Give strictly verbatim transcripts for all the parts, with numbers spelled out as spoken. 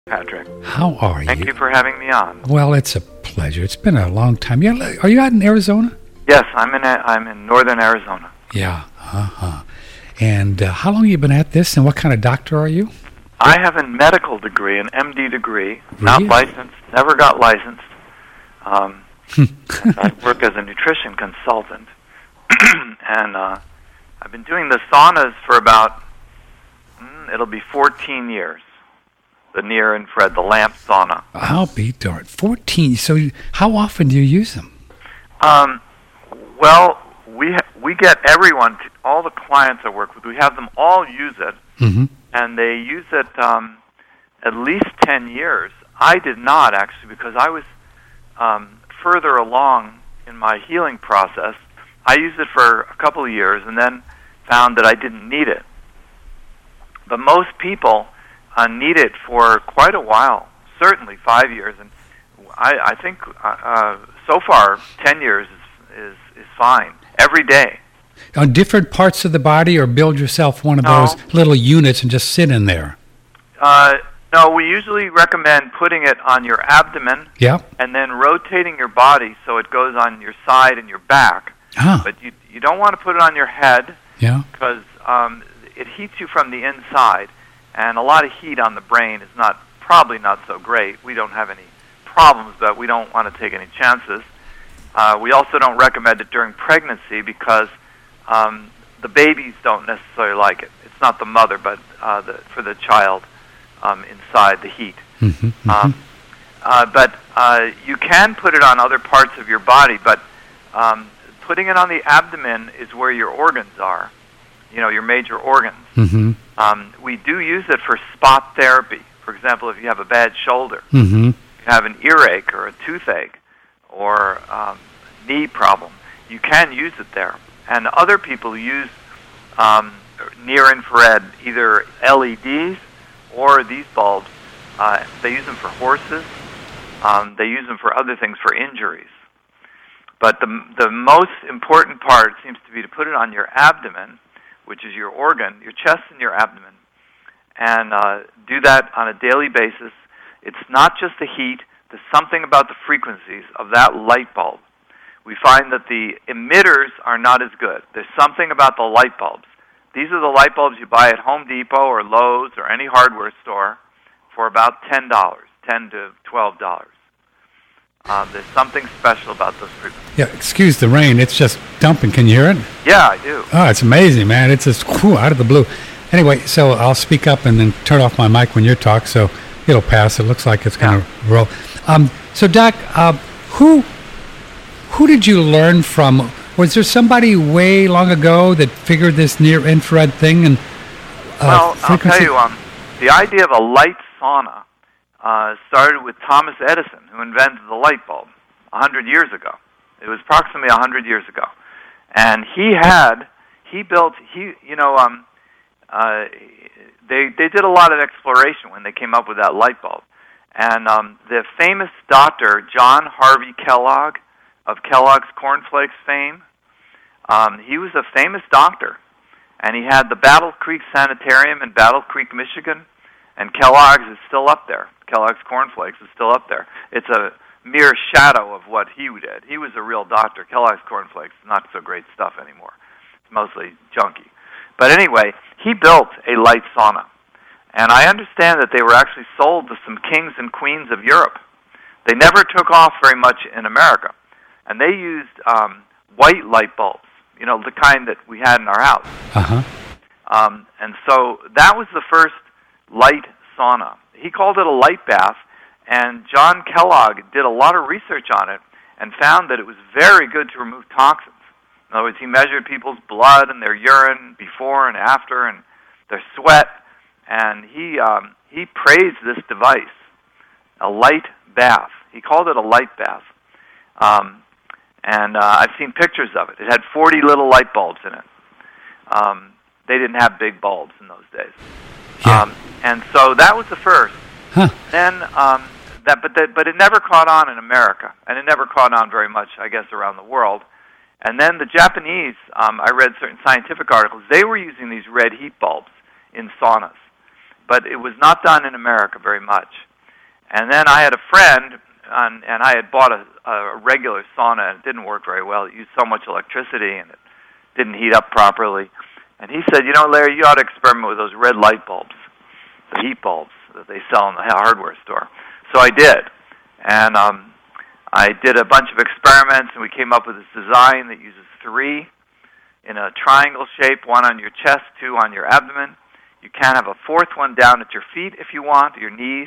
Patrick. How are you? Thank you for having me on. Well, it's a pleasure. It's been a long time. Yeah, are you out in Arizona? Yes, I'm in. I'm in northern Arizona. Yeah. Uh-huh. And uh, how long have you been at this, and what kind of doctor are you? I have a medical degree, an M D degree, Really? not licensed, never got licensed. Um, I work as a nutrition consultant, and uh, I've been doing the saunas for about, mm, it'll be fourteen years. The near-infrared, the lamp sauna. I'll be darned. fourteen. So you, how often do you use them? Um, well, we ha- we get everyone, to, all the clients I work with, we have them all use it, Mm-hmm. and they use it um, at least ten years. I did not, actually, because I was um, further along in my healing process. I used it for a couple of years and then found that I didn't need it. But most people uh, need it for quite a while, certainly five years. And I, I think uh, uh, so far, ten years is, is, is fine, every day. On different parts of the body, or build yourself one of No. those little units and just sit in there? Uh, no, we usually recommend putting it on your abdomen Yeah. and then rotating your body so it goes on your side and your back. Ah. But you you don't want to put it on your head Yeah. because um, it heats you from the inside, and a lot of heat on the brain is not probably not so great. We don't have any problems, but we don't want to take any chances. Uh, we also don't recommend it during pregnancy because um, the babies don't necessarily like it. It's not the mother, but uh, the, for the child um, inside the heat. Mm-hmm. Mm-hmm. Um, uh, but uh, you can put it on other parts of your body, but um, putting it on the abdomen is where your organs are, you know, your major organs. Mm-hmm. Um, we do use it for spot therapy. For example, if you have a bad shoulder, Mm-hmm. you have an earache or a toothache or um, knee problem, you can use it there. And other people use um, near-infrared, either L E Ds or these bulbs. Uh, they use them for horses. Um, they use them for other things, for injuries. But the the most important part seems to be to put it on your abdomen, which is your organ, your chest and your abdomen, and uh, do that on a daily basis. It's not just the heat. There's something about the frequencies of that light bulb. We find that the emitters are not as good. There's something about the light bulbs. These are the light bulbs you buy at Home Depot or Lowe's or any hardware store for about ten dollars, ten to twelve dollars. Um, there's something special about those frequencies. Yeah, excuse the rain. It's just dumping. Can you hear it? Yeah, I do. Oh, it's amazing, man. It's just whew, out of the blue. Anyway, so I'll speak up and then turn off my mic when you talk, so it'll pass. It looks like it's going to Yeah. roll. Um, so, Doc, uh, who who did you learn from? Was there somebody way long ago that figured this near-infrared thing? And uh, Well, I'll frequency? tell you, um, the idea of a light sauna uh, started with Thomas Edison, who invented the light bulb a hundred years ago. It was approximately a hundred years ago, and he had he built he you know um, uh, they they did a lot of exploration when they came up with that light bulb, and um, the famous doctor John Harvey Kellogg of Kellogg's Cornflakes fame, um, he was a famous doctor. And he had the Battle Creek Sanitarium in Battle Creek, Michigan, and Kellogg's is still up there. Kellogg's Cornflakes is still up there. It's a mere shadow of what he did. He was a real doctor. Kellogg's Cornflakes is not so great stuff anymore. It's mostly junky. But anyway, he built a light sauna. And I understand that they were actually sold to some kings and queens of Europe. They never took off very much in America. And they used um, white light bulbs. You know, the kind that we had in our house. Uh-huh. Um, and so that was the first light sauna. He called it a light bath, and John Kellogg did a lot of research on it and found that it was very good to remove toxins. In other words, he measured people's blood and their urine before and after and their sweat, and he um, he praised this device, a light bath. He called it a light bath. Um, And uh, I've seen pictures of it. It had forty little light bulbs in it. Um, they didn't have big bulbs in those days. Yeah. Um, and so that was the first. Huh. Then um, that, but that, but it never caught on in America, and it never caught on very much, I guess, around the world. And then the Japanese, um, I read certain scientific articles. They were using these red heat bulbs in saunas, but it was not done in America very much. And then I had a friend, and, and I had bought a, a regular sauna, and it didn't work very well. It used so much electricity, and it didn't heat up properly. And he said, you know, Larry, you ought to experiment with those red light bulbs, the heat bulbs that they sell in the hardware store. So I did. And um, I did a bunch of experiments, and we came up with this design that uses three in a triangle shape, one on your chest, two on your abdomen. You can have a fourth one down at your feet if you want, your knees.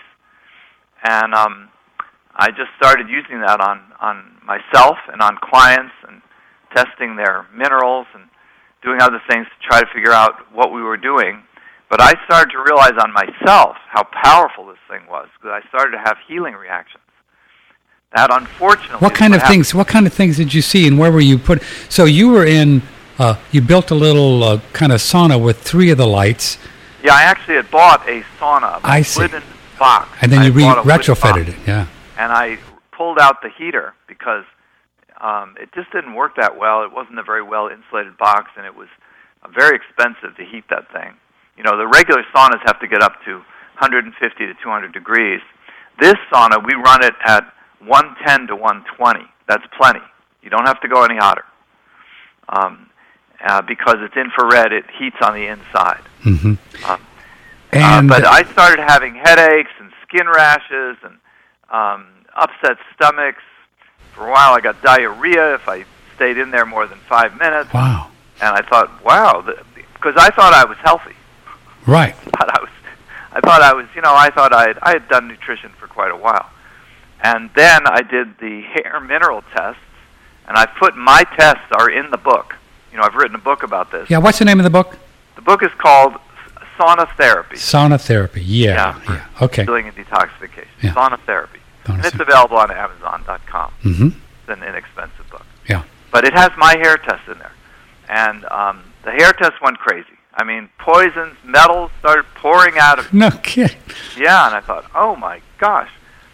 And um, I just started using that on, on myself and on clients and testing their minerals and doing other things to try to figure out what we were doing. But I started to realize on myself how powerful this thing was, because I started to have healing reactions. That, unfortunately, what kind what of happened. things? What kind of things did you see, and where were you put? So you were in. Uh, you built a little uh, kind of sauna with three of the lights. Yeah, I actually had bought a sauna, a I see. wooden box. And then I you re- bought a wooden retrofitted box. it. Yeah. And I pulled out the heater because um, it just didn't work that well. It wasn't a very well insulated box, and it was uh, very expensive to heat that thing. You know, the regular saunas have to get up to one hundred fifty to two hundred degrees. This sauna, we run it at one ten to one twenty. That's plenty. You don't have to go any hotter. Um, uh, because it's infrared, it heats on the inside. Mm-hmm. Um, and uh, but I started having headaches and skin rashes and um, upset stomachs. For a while, I got diarrhea if I stayed in there more than five minutes. Wow. And I thought, wow, because I thought I was healthy. Right. I thought I was, I thought I was, you know, I thought I had, I had done nutrition for quite a while. And then I did the hair mineral tests, and I put my tests are in the book. You know, I've written a book about this. Yeah. What's the name of the book? The book is called Sauna Therapy. Sauna Therapy. Yeah. Yeah. Yeah. Okay. Healing and detoxification. Yeah. Sauna Therapy. Sauna And it's therapy. available on Amazon dot com. Mm-hmm. It's an inexpensive book. Yeah. But it has my hair test in there. And um, the hair test went crazy. I mean, poisons, metals started pouring out of No kidding. Yeah, and I thought, oh my gosh.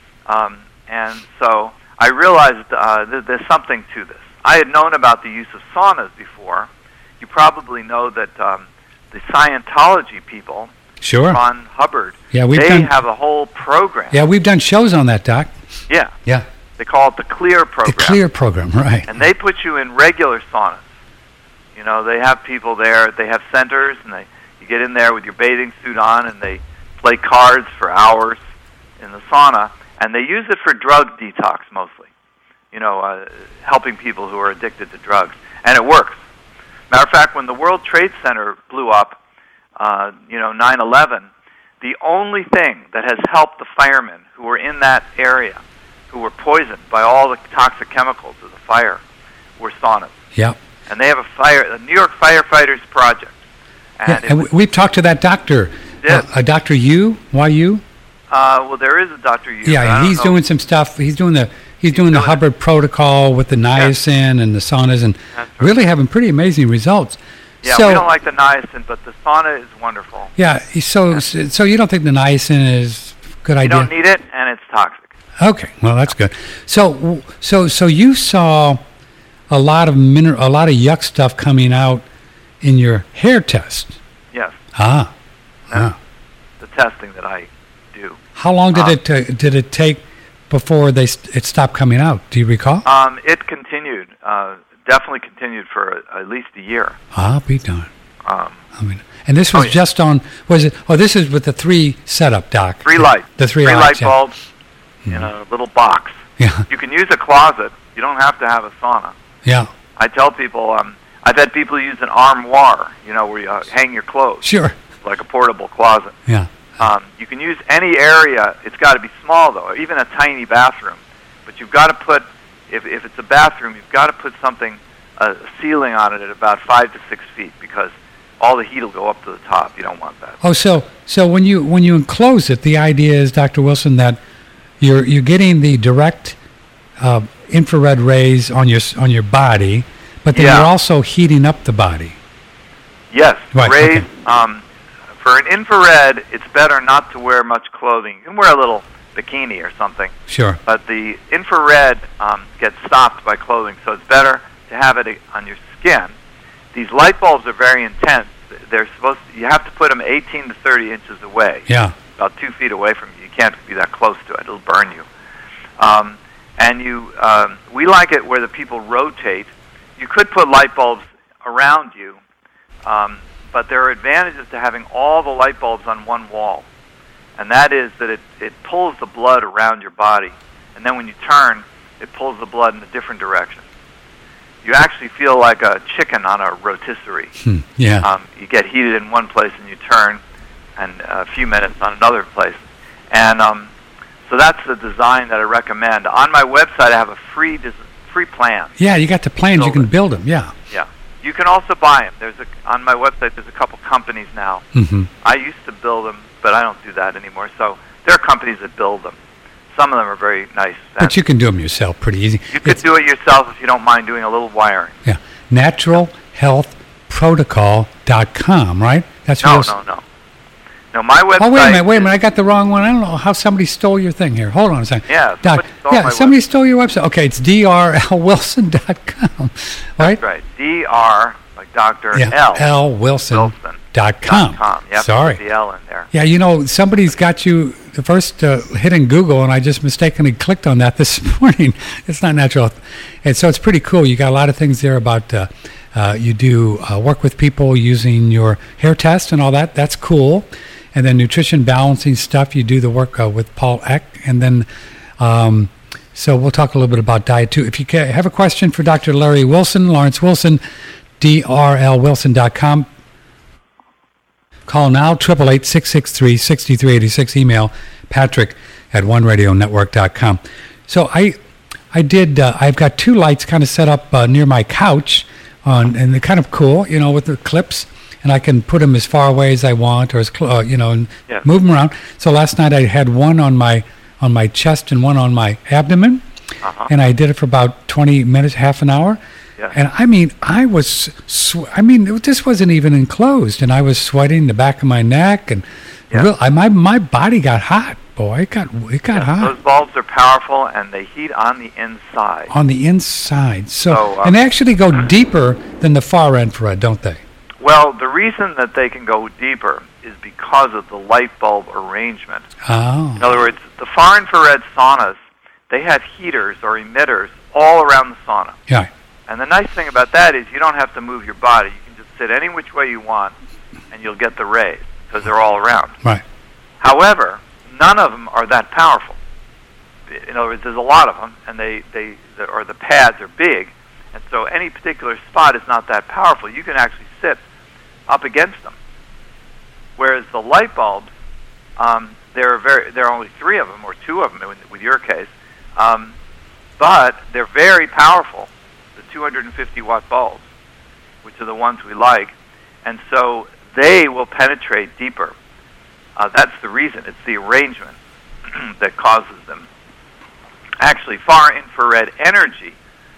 Um, and so I realized uh, that there's something to this. I had known about the use of saunas before. You probably know that um, the Scientology people, Sure. Ron Hubbard, Yeah, we've they done. have a whole program. Yeah, we've done shows on that, Doc. Yeah. Yeah. They call it the CLEAR program. The Clear program, right? And they put you in regular saunas. You know, they have people there. They have centers, and they you get in there with your bathing suit on, and they play cards for hours in the sauna, and they use it for drug detox mostly. You know, uh, helping people who are addicted to drugs, and it works. Matter of fact, when the World Trade Center blew up, uh, you know, nine eleven, the only thing that has helped the firemen who were in that area, who were poisoned by all the toxic chemicals of the fire, were saunas. Yeah. And they have a fire, a New York Firefighters Project. And, Yeah, it and was, we- we've talked to that doctor. Yes. Uh, a Doctor Yu. Why you? uh, well, there is a Doctor Yu. but I Yeah, don't he's know. doing some stuff. He's doing the he's, doing the doing it. Hubbard protocol with the niacin and the saunas, and That's right. really having pretty amazing results. Yeah, so, we don't like the niacin, but the sauna is wonderful. Yeah, so so you don't think the niacin is a good You idea? don't need it, and it's toxic. Okay, well that's good. So so so you saw a lot of miner- a lot of yuck stuff coming out in your hair test. Yes, Ah, that's ah. the testing that I do. How long did Uh, it uh, did it take before they st- it stopped coming out? Do you recall? Um, it continued, uh, definitely continued for a, at least a year. I'll be darned. Um, I mean, and this was Oh, yeah. just on. Was it? Oh, this is with the three setup, Doc. three the, lights. The three, three lights. light bulbs in a little box. Yeah. You can use a closet. You don't have to have a sauna. Yeah. I tell people, um, I've had people use an armoire, you know, where you uh, hang your clothes, Sure. like a portable closet. Yeah. Um, you can use any area. It's got to be small, though, even a tiny bathroom. But you've got to put, if, if it's a bathroom, you've got to put something, a ceiling on it at about five to six feet, because all the heat will go up to the top. You don't want that. Oh, so so when you when you enclose it, the idea is, Doctor Wilson, that you're you're getting the direct uh, infrared rays on your s- on your body, but then Yeah. you're also heating up the body. Yes, Right, rays. okay. Um, for an infrared, it's better not to wear much clothing. You can wear a little bikini or something, Sure. but the infrared um, gets stopped by clothing, so it's better to have it on your skin. These light bulbs are very intense. They're supposed to, you have to put them eighteen to thirty inches away, Yeah. about two feet away from you. You can't be that close to it; it'll burn you. Um, and you, um, we like it where the people rotate. You could put light bulbs around you, um, but there are advantages to having all the light bulbs on one wall, and that is that it, it pulls the blood around your body, and then when you turn, it pulls the blood in a different direction. You actually feel like a chicken on a rotisserie. Hmm, yeah. Um, you get heated in one place and you turn, and a few minutes on another place. And um, so that's the design that I recommend. On my website, I have a free des- free plan. Yeah, you got the plans. You can it. build them. Yeah. Yeah. You can also buy them. There's a on my website. There's a couple companies now. Mm-hmm. I used to build them, but I don't do that anymore. So there are companies that build them. Some of them are very nice. But you can do them yourself pretty easy. You could it's, do it yourself if you don't mind doing a little wiring. Yeah. natural health protocol dot com, right? That's no, what no, no. No, my website. Oh, wait a minute, wait a minute. I got the wrong one. I don't know how somebody stole your thing here. Hold on a second. Yeah, Doc, stole yeah, my somebody website. stole your website. Okay, it's d r l wilson dot com, right? That's right. D R, like Doctor Yeah, L. L Wilson dot com. com. Yep, Sorry. the L in there. Yeah, you know, somebody's got you the first uh, hitting Google, and I just mistakenly clicked on that this morning. It's not natural. And so it's pretty cool. You got a lot of things there about uh, uh, you do uh, work with people using your hair test and all that. That's cool. And then nutrition balancing stuff. You do the work uh, with Paul Eck. And then, um, so we'll talk a little bit about diet too. If you ca- have a question for Doctor Larry Wilson, Lawrence Wilson, d r l wilson dot com. Call now, eight eight eight, six six three, six three eight six. Email patrick at one radio network dot com. So I I did, uh, I've got two lights kind of set up uh, near my couch, on, and they're kind of cool, you know, with the clips. And I can put them as far away as I want, or as cl- uh, you know, and yeah. move them around. So last night I had one on my on my chest and one on my abdomen, uh-huh. and I did it for about twenty minutes, half an hour. Yeah. And I mean, I was, sw- I mean, it, this wasn't even enclosed, and I was sweating the back of my neck, and yeah. real, I, my my body got hot, boy. It got it got yeah, hot. Those bulbs are powerful, and they heat on the inside. On the inside, so, so um, and they actually go deeper than the far infrared, don't they? Well, the reason that they can go deeper is because of the light bulb arrangement. Oh. In other words, the far infrared saunas, they have heaters or emitters all around the sauna. Yeah. And the nice thing about that is you don't have to move your body. You can just sit any which way you want, and you'll get the rays because they're all around. Right. However, none of them are that powerful. In other words, there's a lot of them, and they, they or the pads are big, and so any particular spot is not that powerful. You can actually sit up against them. Whereas the light bulbs, um, there are very there are only three of them, or two of them with, with your case, um, but they're very powerful. The two hundred fifty watt bulbs, which are the ones we like, and so they will penetrate deeper. Uh, that's the reason. It's the arrangement that causes them. Actually, far infrared energy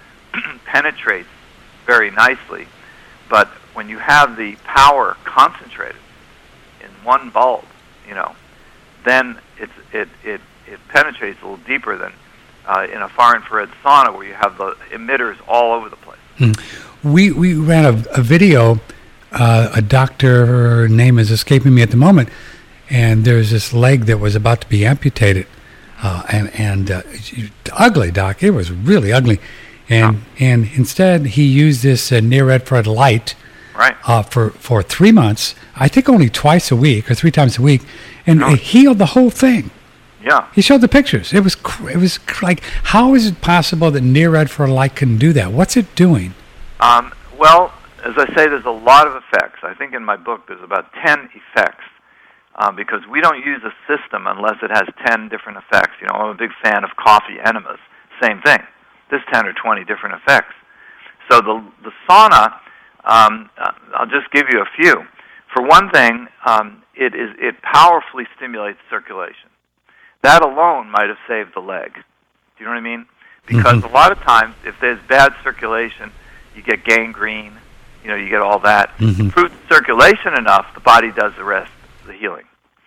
penetrates very nicely, but when you have the power concentrated in one bulb, you know, then it's, it, it, it penetrates a little deeper than uh, in a far infrared sauna where you have the emitters all over the place. Mm. We we ran a, a video, uh, a doctor, her name is escaping me at the moment, and there's this leg that was about to be amputated, uh, and, and uh, ugly, Doc. It was really ugly. And oh. and instead he used this uh, near-infrared light right. uh, for, for three months, I think only twice a week or three times a week, and oh. it healed the whole thing. Yeah. He showed the pictures. It was cr- it was cr- like, how is it possible that near-infrared light can do that? What's it doing? Um, well, as I say, there's a lot of effects. I think in my book there's about ten effects uh, because we don't use a system unless it has ten different effects. You know, I'm a big fan of coffee enemas. Same thing. There's ten or twenty different effects. So the the sauna, um, I'll just give you a few. For one thing, um, it is it powerfully stimulates circulation. That alone might have saved the leg. Do you know what I mean? Because mm-hmm. a lot of times, if there's bad circulation, you get gangrene, you know, you get all that. Mm-hmm. Improve circulation enough, the body does the rest, the healing.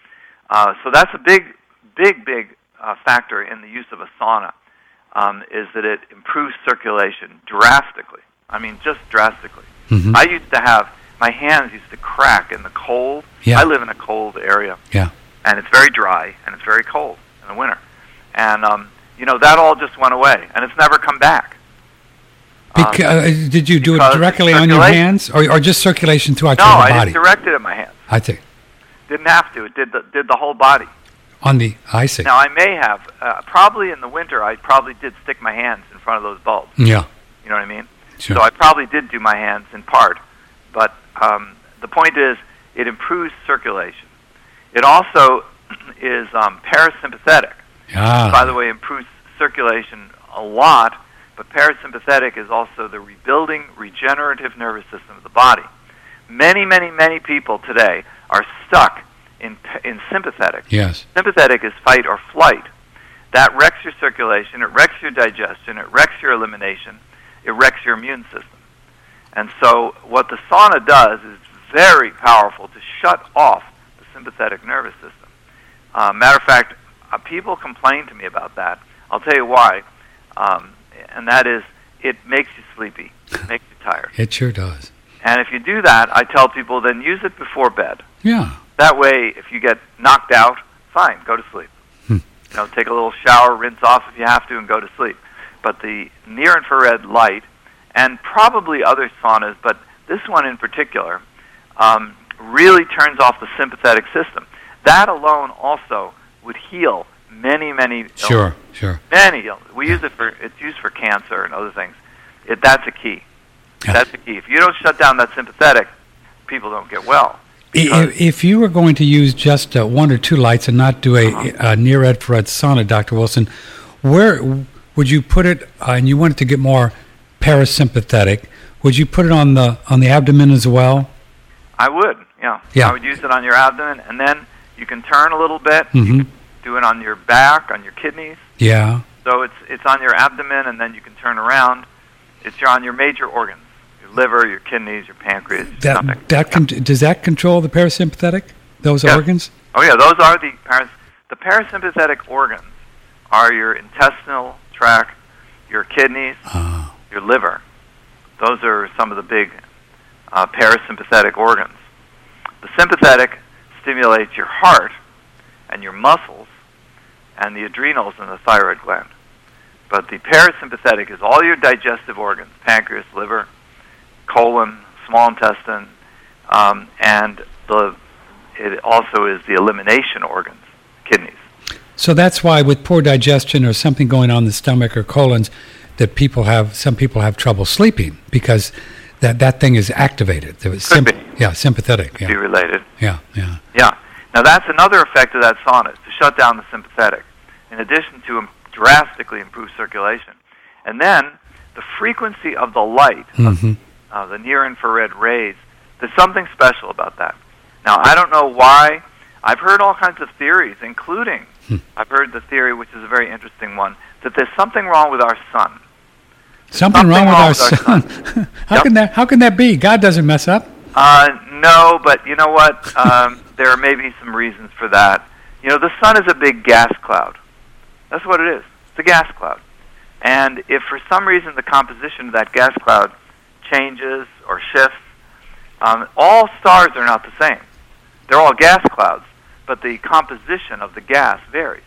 Uh, so that's a big, big, big uh, factor in the use of a sauna, um, is that it improves circulation drastically. I mean, just drastically. Mm-hmm. I used to have, my hands used to crack in the cold. Yeah. I live in a cold area. Yeah. And it's very dry, and it's very cold. in the winter. And, um, you know, that all just went away, and it's never come back. Beca- um, uh, did you do it directly on your hands, or, or just circulation throughout no, your whole I body? just directed it in my hands. I think. Didn't have to. It did the, did the whole body. On the, I see. Now, I may have, uh, probably in the winter, I probably did stick my hands in front of those bulbs. Yeah. You know what I mean? Sure. So I probably did do my hands in part. But um, the point is, it improves circulation. It also is um, parasympathetic. Ah. By the way, improves circulation a lot, but parasympathetic is also the rebuilding, regenerative nervous system of the body. Many, many, many people today are stuck in in sympathetic. Yes. Sympathetic is fight or flight. That wrecks your circulation, it wrecks your digestion, it wrecks your elimination, it wrecks your immune system. And so what the sauna does is very powerful to shut off the sympathetic nervous system. Uh, matter of fact, uh, people complain to me about that. I'll tell you why. Um, and that is, it makes you sleepy. It makes you tired. It sure does. And if you do that, I tell people, then use it before bed. Yeah. That way, if you get knocked out, fine, go to sleep. Hmm. You know, take a little shower, rinse off if you have to, and go to sleep. But the near-infrared light, and probably other saunas, but this one in particular, um, really turns off the sympathetic system. That alone also would heal many, many illnesses. Sure, sure. Many illnesses. We use it for, it's used for cancer and other things. It, that's a key. Yeah. That's the key. If you don't shut down that sympathetic, people don't get well. If, if you were going to use just uh, one or two lights and not do a, Uh-huh. a near-infrared sauna, Doctor Wilson, where would you put it? Uh, and you want it to get more parasympathetic. Would you put it on the on the abdomen as well? I would, yeah. Yeah. I would use it on your abdomen, and then you can turn a little bit. Mm-hmm. You can do it on your back, on your kidneys. Yeah. So it's it's on your abdomen, and then you can turn around. It's your, on your major organs, your liver, your kidneys, your pancreas, your That stomach. that con- does that control the parasympathetic? Those Yeah. organs? Oh yeah, those are the paras- the parasympathetic organs are your intestinal tract, your kidneys, Uh, your liver. Those are some of the big uh, parasympathetic organs. The sympathetic stimulates your heart and your muscles and the adrenals and the thyroid gland. But the parasympathetic is all your digestive organs, pancreas, liver, colon, small intestine, um, and the it also is the elimination organs, kidneys. so that's why with poor digestion or something going on in the stomach or colons, that people have some people have trouble sleeping because that, that thing is activated. There was Could be. Yeah, sympathetic. Be Yeah, related. yeah, yeah. Yeah. Now that's another effect of that sauna, is to shut down the sympathetic, in addition to im- drastically improve circulation. And then the frequency of the light, Mm-hmm. uh, the near-infrared rays, there's something special about that. Now, I don't know why. I've heard all kinds of theories, including, Hmm. I've heard the theory, which is a very interesting one, that there's something wrong with our sun. Something, Something wrong with wrong our with our sun. how Yep. can that? How can that be? God doesn't mess up. Uh, no, but you know what? Um, there may be some reasons for that. You know, the sun is a big gas cloud. That's what it is. It's a gas cloud. And if for some reason the composition of that gas cloud changes or shifts, um, all stars are not the same. They're all gas clouds, but the composition of the gas varies.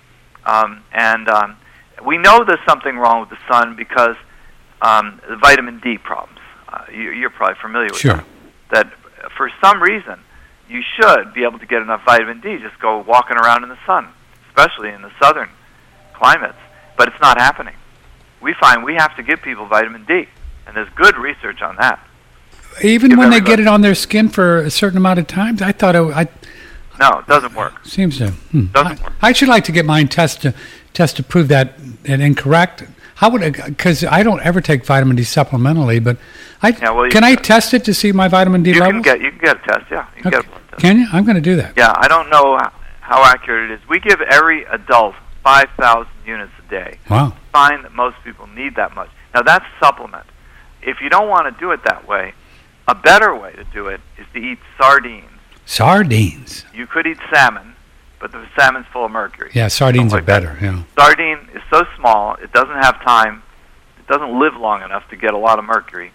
Um, and um, we know there's something wrong with the sun because um, the vitamin D problems. Uh, you, you're probably familiar with Sure. that. That for some reason you should be able to get enough vitamin D. Just go walking around in the sun, especially in the southern climates. But it's not happening. We find we have to give people vitamin D, and there's good research on that. Even Give when they everybody- get it on their skin for a certain amount of time, I thought it, I No, it doesn't work. seems to. Hmm. Doesn't I, work. I should like to get mine test to test to prove that and incorrect. How would because I don't ever take vitamin D supplementally, but I Yeah, well, you can I can- test it to see my vitamin D You levels? can get you can get a test. Yeah, you can Okay. get a blood test. Can you? I'm going to do that. Yeah, I don't know how, how accurate it is. We give every adult five thousand units a day. Wow. Find that most people need that much. Now that's supplement. If you don't want to do it that way, a better way to do it is to eat sardines. Sardines. You could eat salmon, but the salmon's full of mercury. Yeah, sardines Something are like that. better. Yeah. Sardine is so small, it doesn't have time, it doesn't live long enough to get a lot of mercury.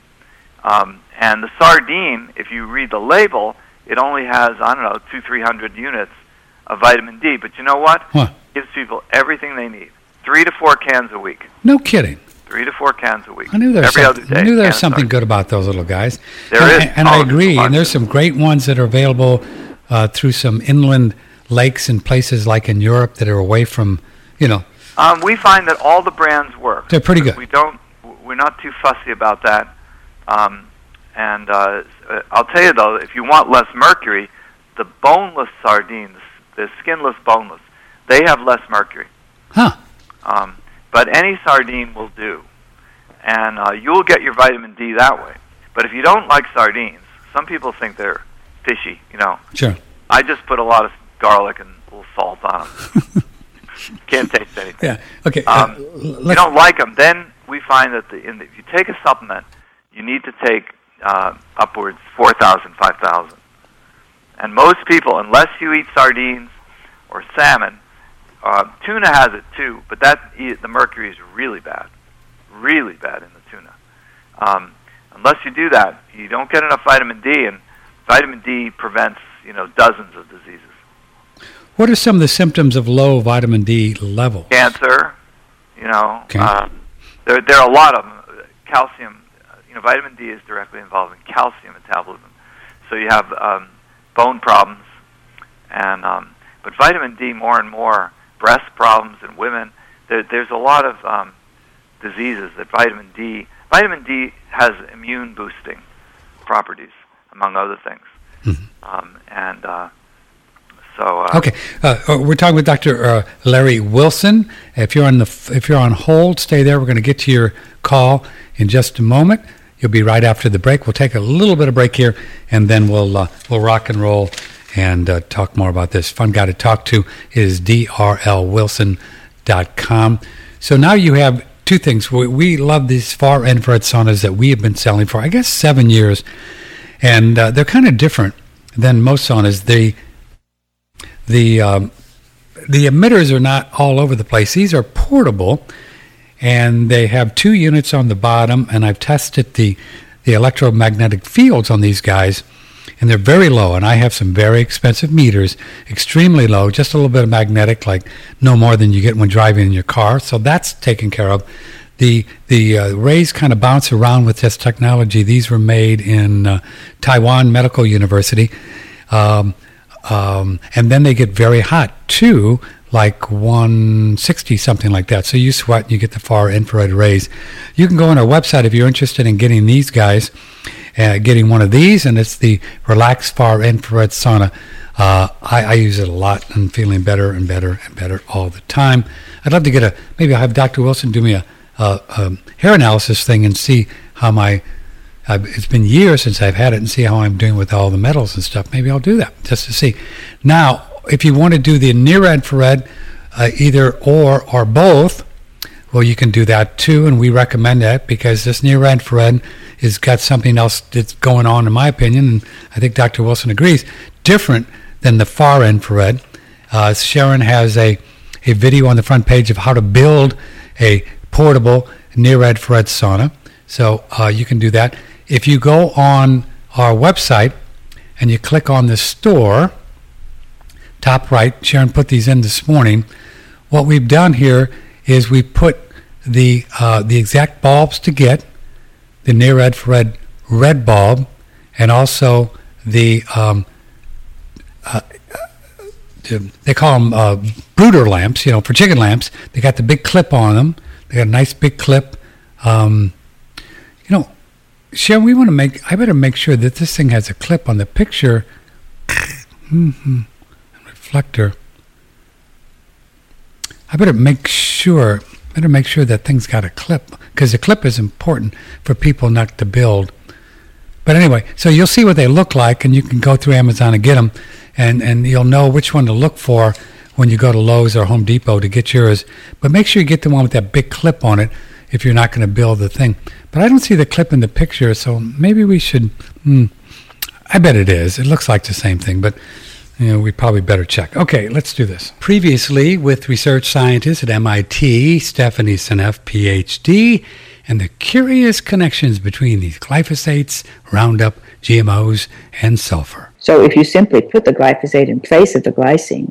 Um, and the sardine, if you read the label, it only has, I don't know, two, three hundred units of vitamin D. But you know what? What? If gives people everything they need. Three to four cans a week. No kidding. Three to four cans a week. I knew there was, Every some, other day, I knew there was something sardines. good about those little guys. There and, is. And, and Oh, I there's agree. a And there's bunch. some great ones that are available uh, through some inland lakes and places like in Europe that are away from, you know. Um, we find that all the brands work. They're pretty good. We don't. We're not too fussy about that. Um, and uh, I'll tell you though, if you want less mercury, the boneless sardines, the skinless boneless, they have less mercury. Huh. Um, but any sardine will do, and uh, you'll get your vitamin D that way. But if you don't like sardines, some people think they're fishy. You know. Sure. I just put a lot of garlic and a little salt on them. Can't taste anything. Yeah. Okay. Um, uh, if you let's, don't like them, then we find that the, in the, if you take a supplement, you need to take uh, upwards four thousand, five thousand. And most people, unless you eat sardines or salmon, uh, tuna has it too, but that the mercury is really bad, really bad in the tuna. Um, unless you do that, you don't get enough vitamin D, and vitamin D prevents, you know, dozens of diseases. what are some of the symptoms of low vitamin D level? Cancer, you know, Okay. uh, there there are a lot of them. Calcium, uh, you know, vitamin D is directly involved in calcium metabolism, so you have um, bone problems, and um, but vitamin D more and more, breast problems in women. There, there's a lot of um, diseases that vitamin D. Vitamin D has immune boosting properties, among other things, Mm-hmm. um, and uh, so. Uh, Okay, uh, uh, we're talking with Doctor Uh, Larry Wilson. If you're on the f- if you're on hold, stay there. We're going to get to your call in just a moment. You'll be right after the break. We'll take a little bit of break here, and then we'll uh, we'll rock and roll and uh, talk more about this. Fun guy to talk to is d r l wilson dot com. So now you have two things. We, we love these far infrared saunas that we have been selling for, I guess, seven years, and uh, they're kind of different than most saunas. They The um, the emitters are not all over the place. These are portable, and they have two units on the bottom. And I've tested the the electromagnetic fields on these guys, and they're very low. And I have some very expensive meters, extremely low, just a little bit of magnetic, like no more than you get when driving in your car. So that's taken care of. The the uh, rays kind of bounce around with this technology. These were made in uh, Taiwan Medical University. Um, Um, and then they get very hot too, like one sixty, something like that. So you sweat and you get the far infrared rays. You can go on our website if you're interested in getting these guys, uh, getting one of these, and it's the Relax Far Infrared Sauna. Uh, I, I use it a lot and feeling better and better and better all the time. I'd love to get a, maybe I'll have Doctor Wilson do me a, a, a hair analysis thing and see how my Uh, it's been years since I've had it, and see how I'm doing with all the metals and stuff. Maybe I'll do that just to see. Now, if you want to do the near infrared, uh, either or or both, well, you can do that too, and we recommend that because this near infrared has got something else that's going on, in my opinion, and I think Doctor Wilson agrees, different than the far infrared. Uh, Sharon has a, a video on the front page of how to build a portable near infrared sauna, so uh, you can do that. If you go on our website and you click on the store, top right, Sharon put these in this morning, what we've done here is we put the uh, the exact bulbs to get, the near infrared red bulb, and also the, um, uh, they call them uh, brooder lamps, you know, for chicken lamps. They got the big clip on them. They got a nice big clip. Um, you know, Sharon, we want to make, I better make sure that this thing has a clip on the picture. Mm-hmm. Reflector. I better make sure, better make sure that thing's got a clip, because the clip is important for people not to build. But anyway, so you'll see what they look like, and you can go through Amazon and get them, and, and you'll know which one to look for when you go to Lowe's or Home Depot to get yours. But make sure you get the one with that big clip on it if you're not going to build the thing. But I don't see the clip in the picture, so maybe we should, hmm, I bet it is. It looks like the same thing, but you know, we probably better check. Okay, let's do this. Previously, with research scientist at M I T, Stephanie Seneff, P H D, and the curious connections between these glyphosates, Roundup, G M Os, and sulfur. So if you simply put the glyphosate in place of the glycine,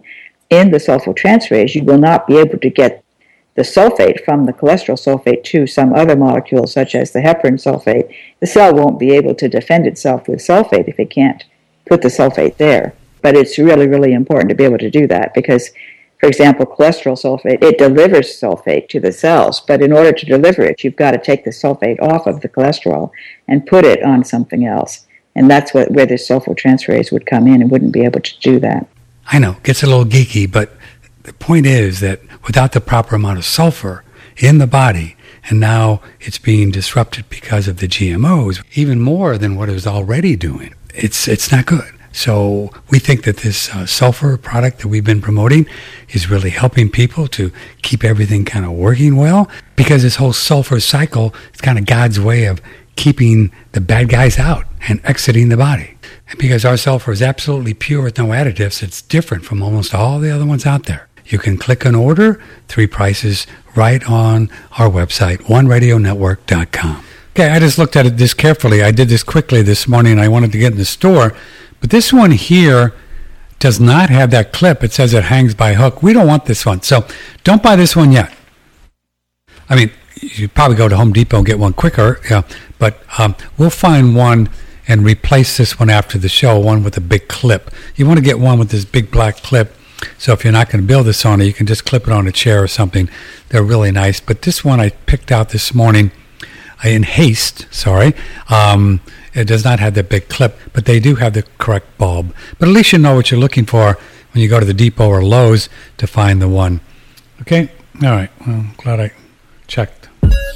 in the sulfotransferase, you will not be able to get the sulfate from the cholesterol sulfate to some other molecule, such as the heparin sulfate. The cell won't be able to defend itself with sulfate if it can't put the sulfate there. But it's really, really important to be able to do that because, for example, cholesterol sulfate, it delivers sulfate to the cells, but in order to deliver it, you've got to take the sulfate off of the cholesterol and put it on something else. And that's what, where the sulfotransferase would come in and wouldn't be able to do that. I know, gets a little geeky, but the point is that without the proper amount of sulfur in the body, and now it's being disrupted because of the G M Os, even more than what it was already doing, it's it's not good. So we think that this uh, sulfur product that we've been promoting is really helping people to keep everything kind of working well, because this whole sulfur cycle is kind of God's way of keeping the bad guys out and exiting the body. And because our sulfur is absolutely pure with no additives, it's different from almost all the other ones out there. You can click and order, three prices, right on our website, one radio network dot com. Okay, I just looked at it this carefully. I did this quickly this morning. I wanted to get in the store, but this one here does not have that clip. It says it hangs by hook. We don't want this one, so don't buy this one yet. I mean, you probably go to Home Depot and get one quicker, yeah, but um, we'll find one and replace this one after the show, one with a big clip. You want to get one with this big black clip. So if you're not going to build this on it, you can just clip it on a chair or something. They're really nice. But this one I picked out this morning in haste, sorry. Um, it does not have the big clip, but they do have the correct bulb. But at least you know what you're looking for when you go to the Depot or Lowe's to find the one. Okay? All right. Well, glad I checked.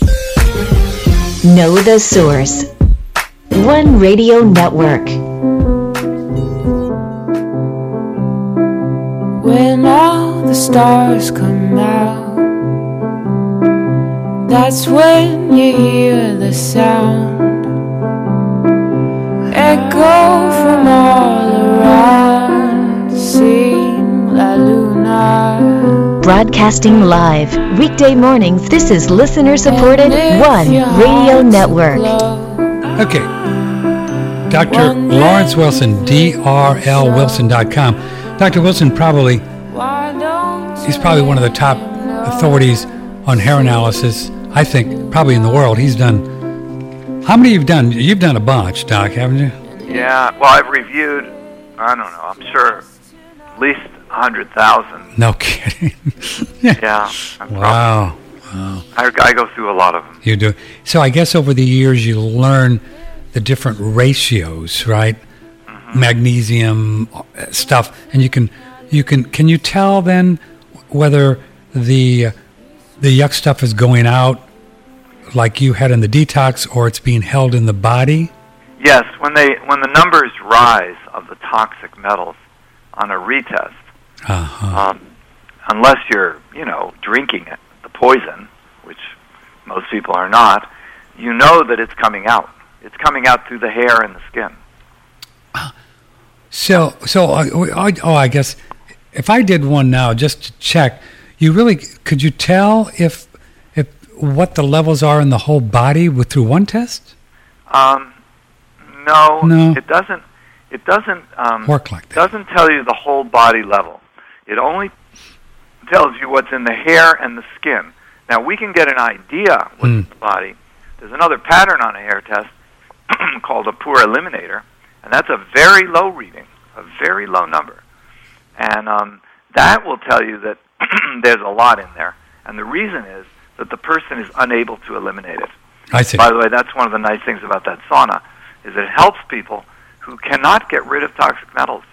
Know the source. One Radio Network. When all the stars come out, that's when you hear the sound echo from all around. Sing La Luna. Broadcasting live weekday mornings. This is listener-supported One Radio Network. Okay. Doctor Lawrence Wilson, D R L Wilson dot com. Doctor Wilson probably, he's probably one of the top authorities on hair analysis, I think, probably in the world. He's done, how many you've done? You've done a bunch, Doc, haven't you? Yeah, well, I've reviewed, I don't know, I'm sure at least one hundred thousand. No kidding. Yeah. Wow. Wow. I, I go through a lot of them. You do. So I guess over the years you learn the different ratios, right? Mm-hmm. Magnesium stuff, and you can, you can, can you tell then whether the the yuck stuff is going out like you had in the detox, or it's being held in the body? Yes, when they when the numbers rise of the toxic metals on a retest, uh-huh. um, unless you're you know drinking it, the poison, which most people are not, you know that it's coming out. It's coming out through the hair and the skin. So, so uh, oh, I guess if I did one now just to check, you really could you tell if if what the levels are in the whole body with through one test? Um, no, no, it doesn't. It doesn't um, work like that. Doesn't tell you the whole body level. It only tells you what's in the hair and the skin. Now we can get an idea what's mm. in the body. There's another pattern on a hair test called a Pure Eliminator, and that's a very low reading, a very low number. And um, that will tell you that there's a lot in there. And the reason is that the person is unable to eliminate it. I see. By the way, that's one of the nice things about that sauna, is it helps people who cannot get rid of toxic metals.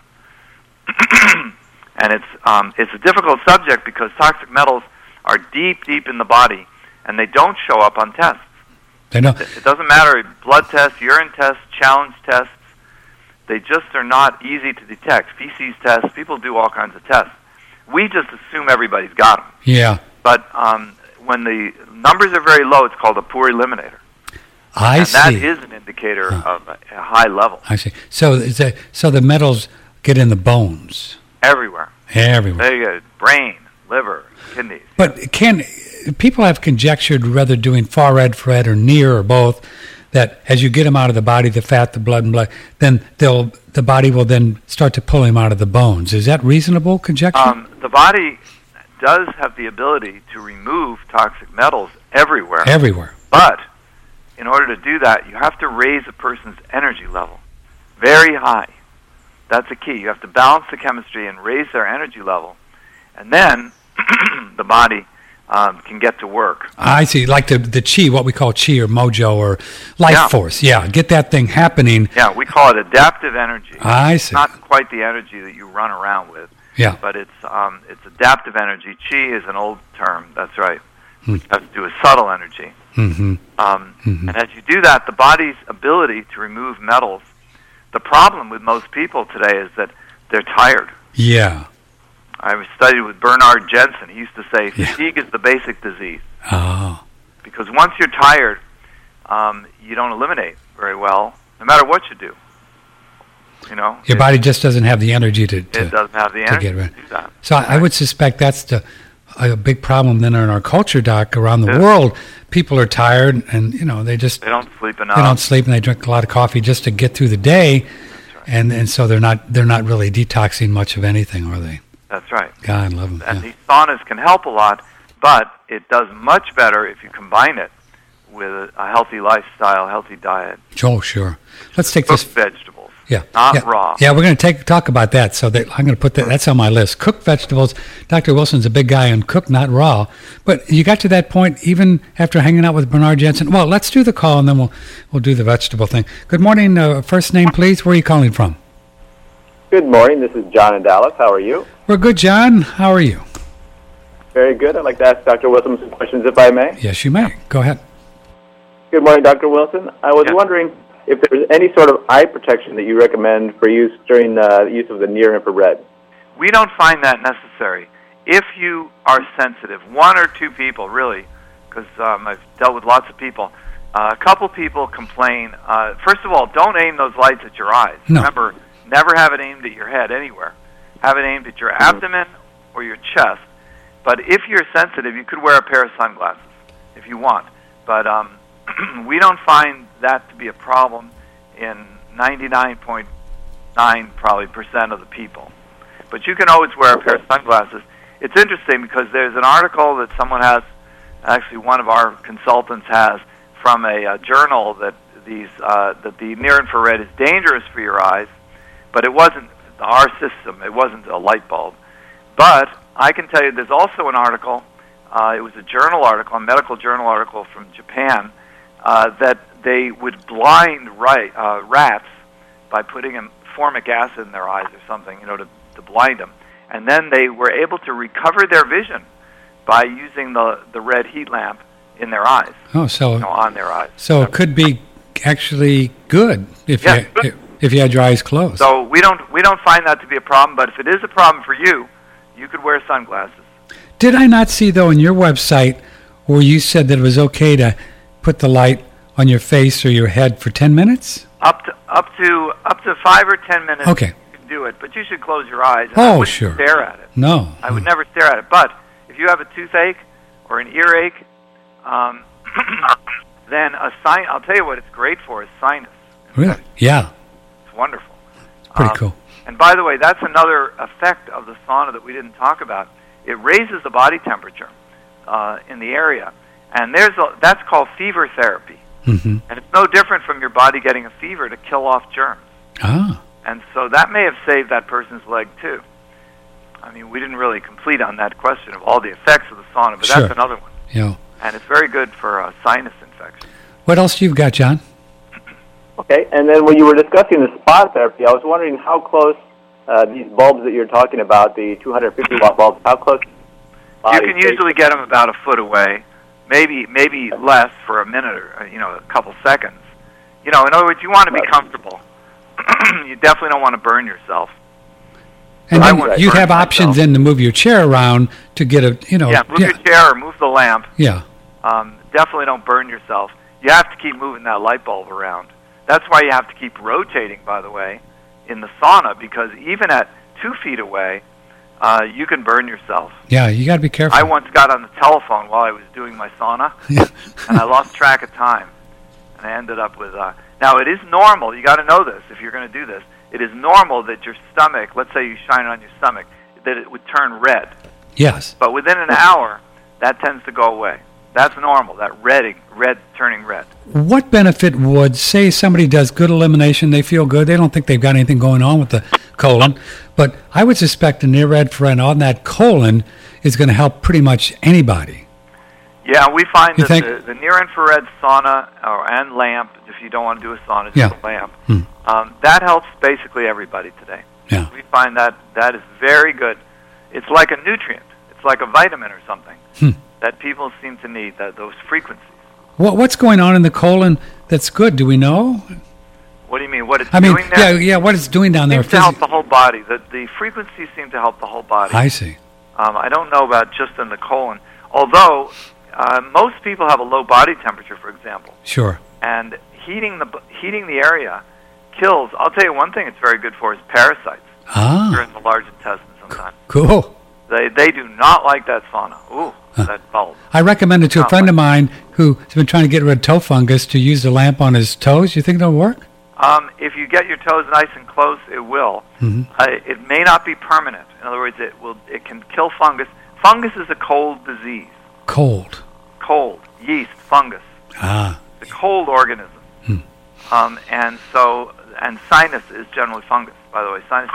And it's um, it's a difficult subject because toxic metals are deep, deep in the body, and they don't show up on tests. They don't. It doesn't matter, blood tests, urine tests, challenge tests, they just are not easy to detect. Feces tests, people do all kinds of tests. We just assume everybody's got them. Yeah. But um, when the numbers are very low, it's called a Pure Eliminator. I and see. that is an indicator huh. of a, a high level. I see. So, is that, so the metals get in the bones? Everywhere. Everywhere. There you go. Brain, liver, kidneys. But can people have conjectured, whether doing far red, red, or near, or both, that as you get them out of the body, the fat, the blood, and blood, then they'll the body will then start to pull him out of the bones. Is that reasonable conjecture? Um, the body does have the ability to remove toxic metals everywhere. Everywhere. But in order to do that, you have to raise a person's energy level very high. That's the key. You have to balance the chemistry and raise their energy level. And then the body um, can get to work. I see. Like the, the chi, what we call chi or mojo or life Yeah. force. Yeah, get that thing happening. Yeah, we call it adaptive energy. I see. Not quite the energy that you run around with. Yeah. But it's um, it's adaptive energy. Chi is an old term. That's right. Hmm. Which has to do with subtle energy. Mm-hmm. Um, Mhm. And as you do that, the body's ability to remove metals. The problem with most people today is that they're tired. Yeah. I was studied with Bernard Jensen. He used to say Yeah. fatigue is the basic disease Oh. because once you're tired, um, you don't eliminate very well, no matter what you do. You know, Your it, body just doesn't have the energy to, it to doesn't have the to energy get to, rid. do that. So I, I would suspect that's the a big problem then in our culture, Doc, around the Yeah. world. People are tired and, you know, they just They don't sleep enough. they don't sleep and they drink a lot of coffee just to get through the day. And and so they're not they're not really detoxing much of anything, are they? That's right. God love them. And Yeah. these saunas can help a lot, but it does much better if you combine it with a, a healthy lifestyle, healthy diet, Oh, sure. Let's take cooked this. vegetables, Yeah, not yeah. raw. Yeah, we're going to take talk about that. So that, I'm going to put that. That's on my list. Cooked vegetables. Doctor Wilson's a big guy on cooked, not raw. But you got to that point even after hanging out with Bernard Jensen. Well, let's do the call and then we'll we'll do the vegetable thing. Good morning. Uh, first name, please. Where are you calling from? Good morning. This is John in Dallas. How are you? We're good, John. How are you? Very good. I'd like to ask Doctor Wilson some questions, if I may. Yes, you may. Go ahead. Good morning, Doctor Wilson. I was Yes. wondering if there's any sort of eye protection that you recommend for use during the use of the near-infrared. We don't find that necessary. If you are sensitive, one or two people really, because um, I've dealt with lots of people, uh, a couple people complain. Uh, first of all, don't aim those lights at your eyes. No. Remember, never have it aimed at your head anywhere. Have it aimed at your abdomen or your chest. But if you're sensitive, you could wear a pair of sunglasses if you want. But um, we don't find that to be a problem in ninety-nine point nine probably percent of the people. But you can always wear a pair of sunglasses. It's interesting because there's an article that someone has, actually one of our consultants has, from a, a journal that these uh, that the near-infrared is dangerous for your eyes, but it wasn't our system. It wasn't a light bulb. But I can tell you there's also an article, uh, it was a journal article, a medical journal article from Japan, uh, that they would blind right, uh, rats by putting a formic acid in their eyes or something, you know, to, to blind them. And then they were able to recover their vision by using the, the red heat lamp in their eyes, Oh, so you know, on their eyes. so it could be actually good if Yeah, you good. if you had your eyes closed. So we don't we don't find that to be a problem, but if it is a problem for you, you could wear sunglasses. Did I not see, though, on your website where you said that it was okay to put the light on your face or your head for ten minutes? Up to up to up to five or ten minutes. Okay. You can do it, but you should close your eyes. And Oh, I wouldn't sure. Stare at it. No. I would never stare at it. But if you have a toothache or an earache, um, then a sign. I'll tell you what it's great for is sinus. Really? Yeah. It's wonderful. Pretty Um, cool. And by the way, that's another effect of the sauna that we didn't talk about. It raises the body temperature uh, in the area, and there's a, that's called fever therapy. Mm-hmm. And it's no different from your body getting a fever to kill off germs. Ah. And so that may have saved that person's leg, too. I mean, we didn't really complete on that question of all the effects of the sauna, but Sure. that's another one. Yeah. And it's very good for uh, sinus infection. What else you've got, John? Okay, and then when you were discussing the spot therapy, I was wondering how close uh, these bulbs that you're talking about, the two hundred fifty watt bulbs, how close? You can usually get them about a foot away, maybe maybe less for a minute or, you know, a couple seconds. You know, in other words, you want to be Right. comfortable. You definitely don't want to burn yourself. And I then wouldn't you'd burn have options myself. then to move your chair around to get a, you know. Yeah, move your chair or move the lamp. Yeah. Um, definitely don't burn yourself. You have to keep moving that light bulb around. That's why you have to keep rotating, by the way, in the sauna, because even at two feet away, uh, you can burn yourself. Yeah, you got to be careful. I once got on the telephone while I was doing my sauna, Yeah. and I lost track of time. And I ended up with... Uh, now, it is normal. You got to know this if you're going to do this. It is normal that your stomach, let's say you shine it on your stomach, that that it would turn red. Yes. But within an hour, that tends to go away. That's normal, that redding, red turning red. What benefit would, say somebody does good elimination, they feel good, they don't think they've got anything going on with the colon, but I would suspect a near-red friend on that colon is going to help pretty much anybody. Yeah, we find You that think? the, the near-infrared sauna or, and lamp, if you don't want to do a sauna, just Yeah. a lamp, Hmm. um, that helps basically everybody today. Yeah. We find that that is very good. It's like a nutrient. It's like a vitamin or something Hmm. that people seem to need, that those frequencies. What, what's going on in the colon that's good? Do we know? What do you mean? What it's I mean, doing there? yeah, yeah. What it's doing down there? Seems to help physi- the whole body. The, the frequencies seem to help the whole body. I see. Um, I don't know about just in the colon. Although, uh, most people have a low body temperature, for example. Sure. And heating the b- heating the area kills. I'll tell you one thing it's very good for is parasites. They're Ah, in the large intestine sometimes. cool. They they do not like that sauna. Ooh, that bulb. I recommended to a Not friend like- of mine who's been trying to get rid of toe fungus to use the lamp on his toes. You think it'll work? Um, if you get your toes nice and close, it will. Mm-hmm. Uh, it may not be permanent. In other words, it will. It can kill fungus. Fungus is a cold disease. Cold. Cold, yeast, fungus. Ah, It's a cold organism. Hmm. Um, and so, and sinus is generally fungus, by the way, sinus.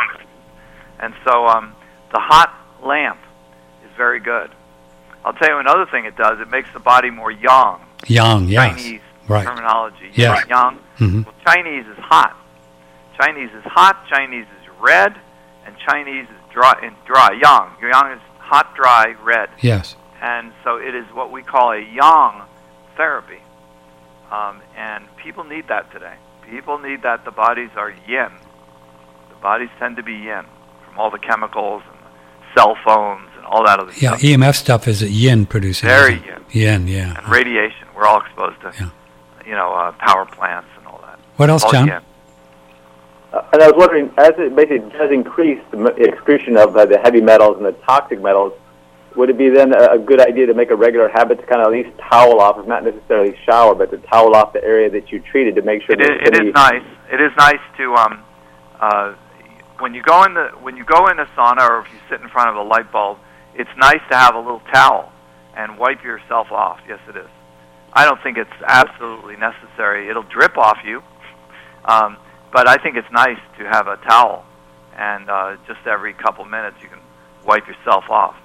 And so, um, the hot lamp is very good. I'll tell you another thing it does. It makes the body more yang. yang, yes. Chinese Right. terminology. Yeah. Yang. Mhm. Well, Chinese is hot. Chinese is hot. Chinese is red, and Chinese is dry. And dry. Yang. Yang is hot, dry, red. Yes. And so it is what we call a yang therapy. Um, and people need that today. People need that. The bodies are yin. The bodies tend to be yin from all the chemicals and the cell phones and all that other Yeah, stuff. E M F stuff is yin producing. Very isn't it? yin. Yin, yeah. And radiation. We're all exposed to, Yeah. you know, uh, power plants and all that. What else, All John? yin. Uh, and I was wondering, as it basically does increase the m- excretion of uh, the heavy metals and the toxic metals, would it be then a, a good idea to make a regular habit to kind of at least towel off, if not necessarily shower, but to towel off the area that you treated to make sure It that is, it any- is nice. It is nice to um, uh, when you go in the when you go in a sauna or if you sit in front of a light bulb, it's nice to have a little towel and wipe yourself off. Yes, it is. I don't think it's absolutely necessary. It'll drip off you, um, but I think it's nice to have a towel, and uh, just every couple minutes you can wipe yourself off.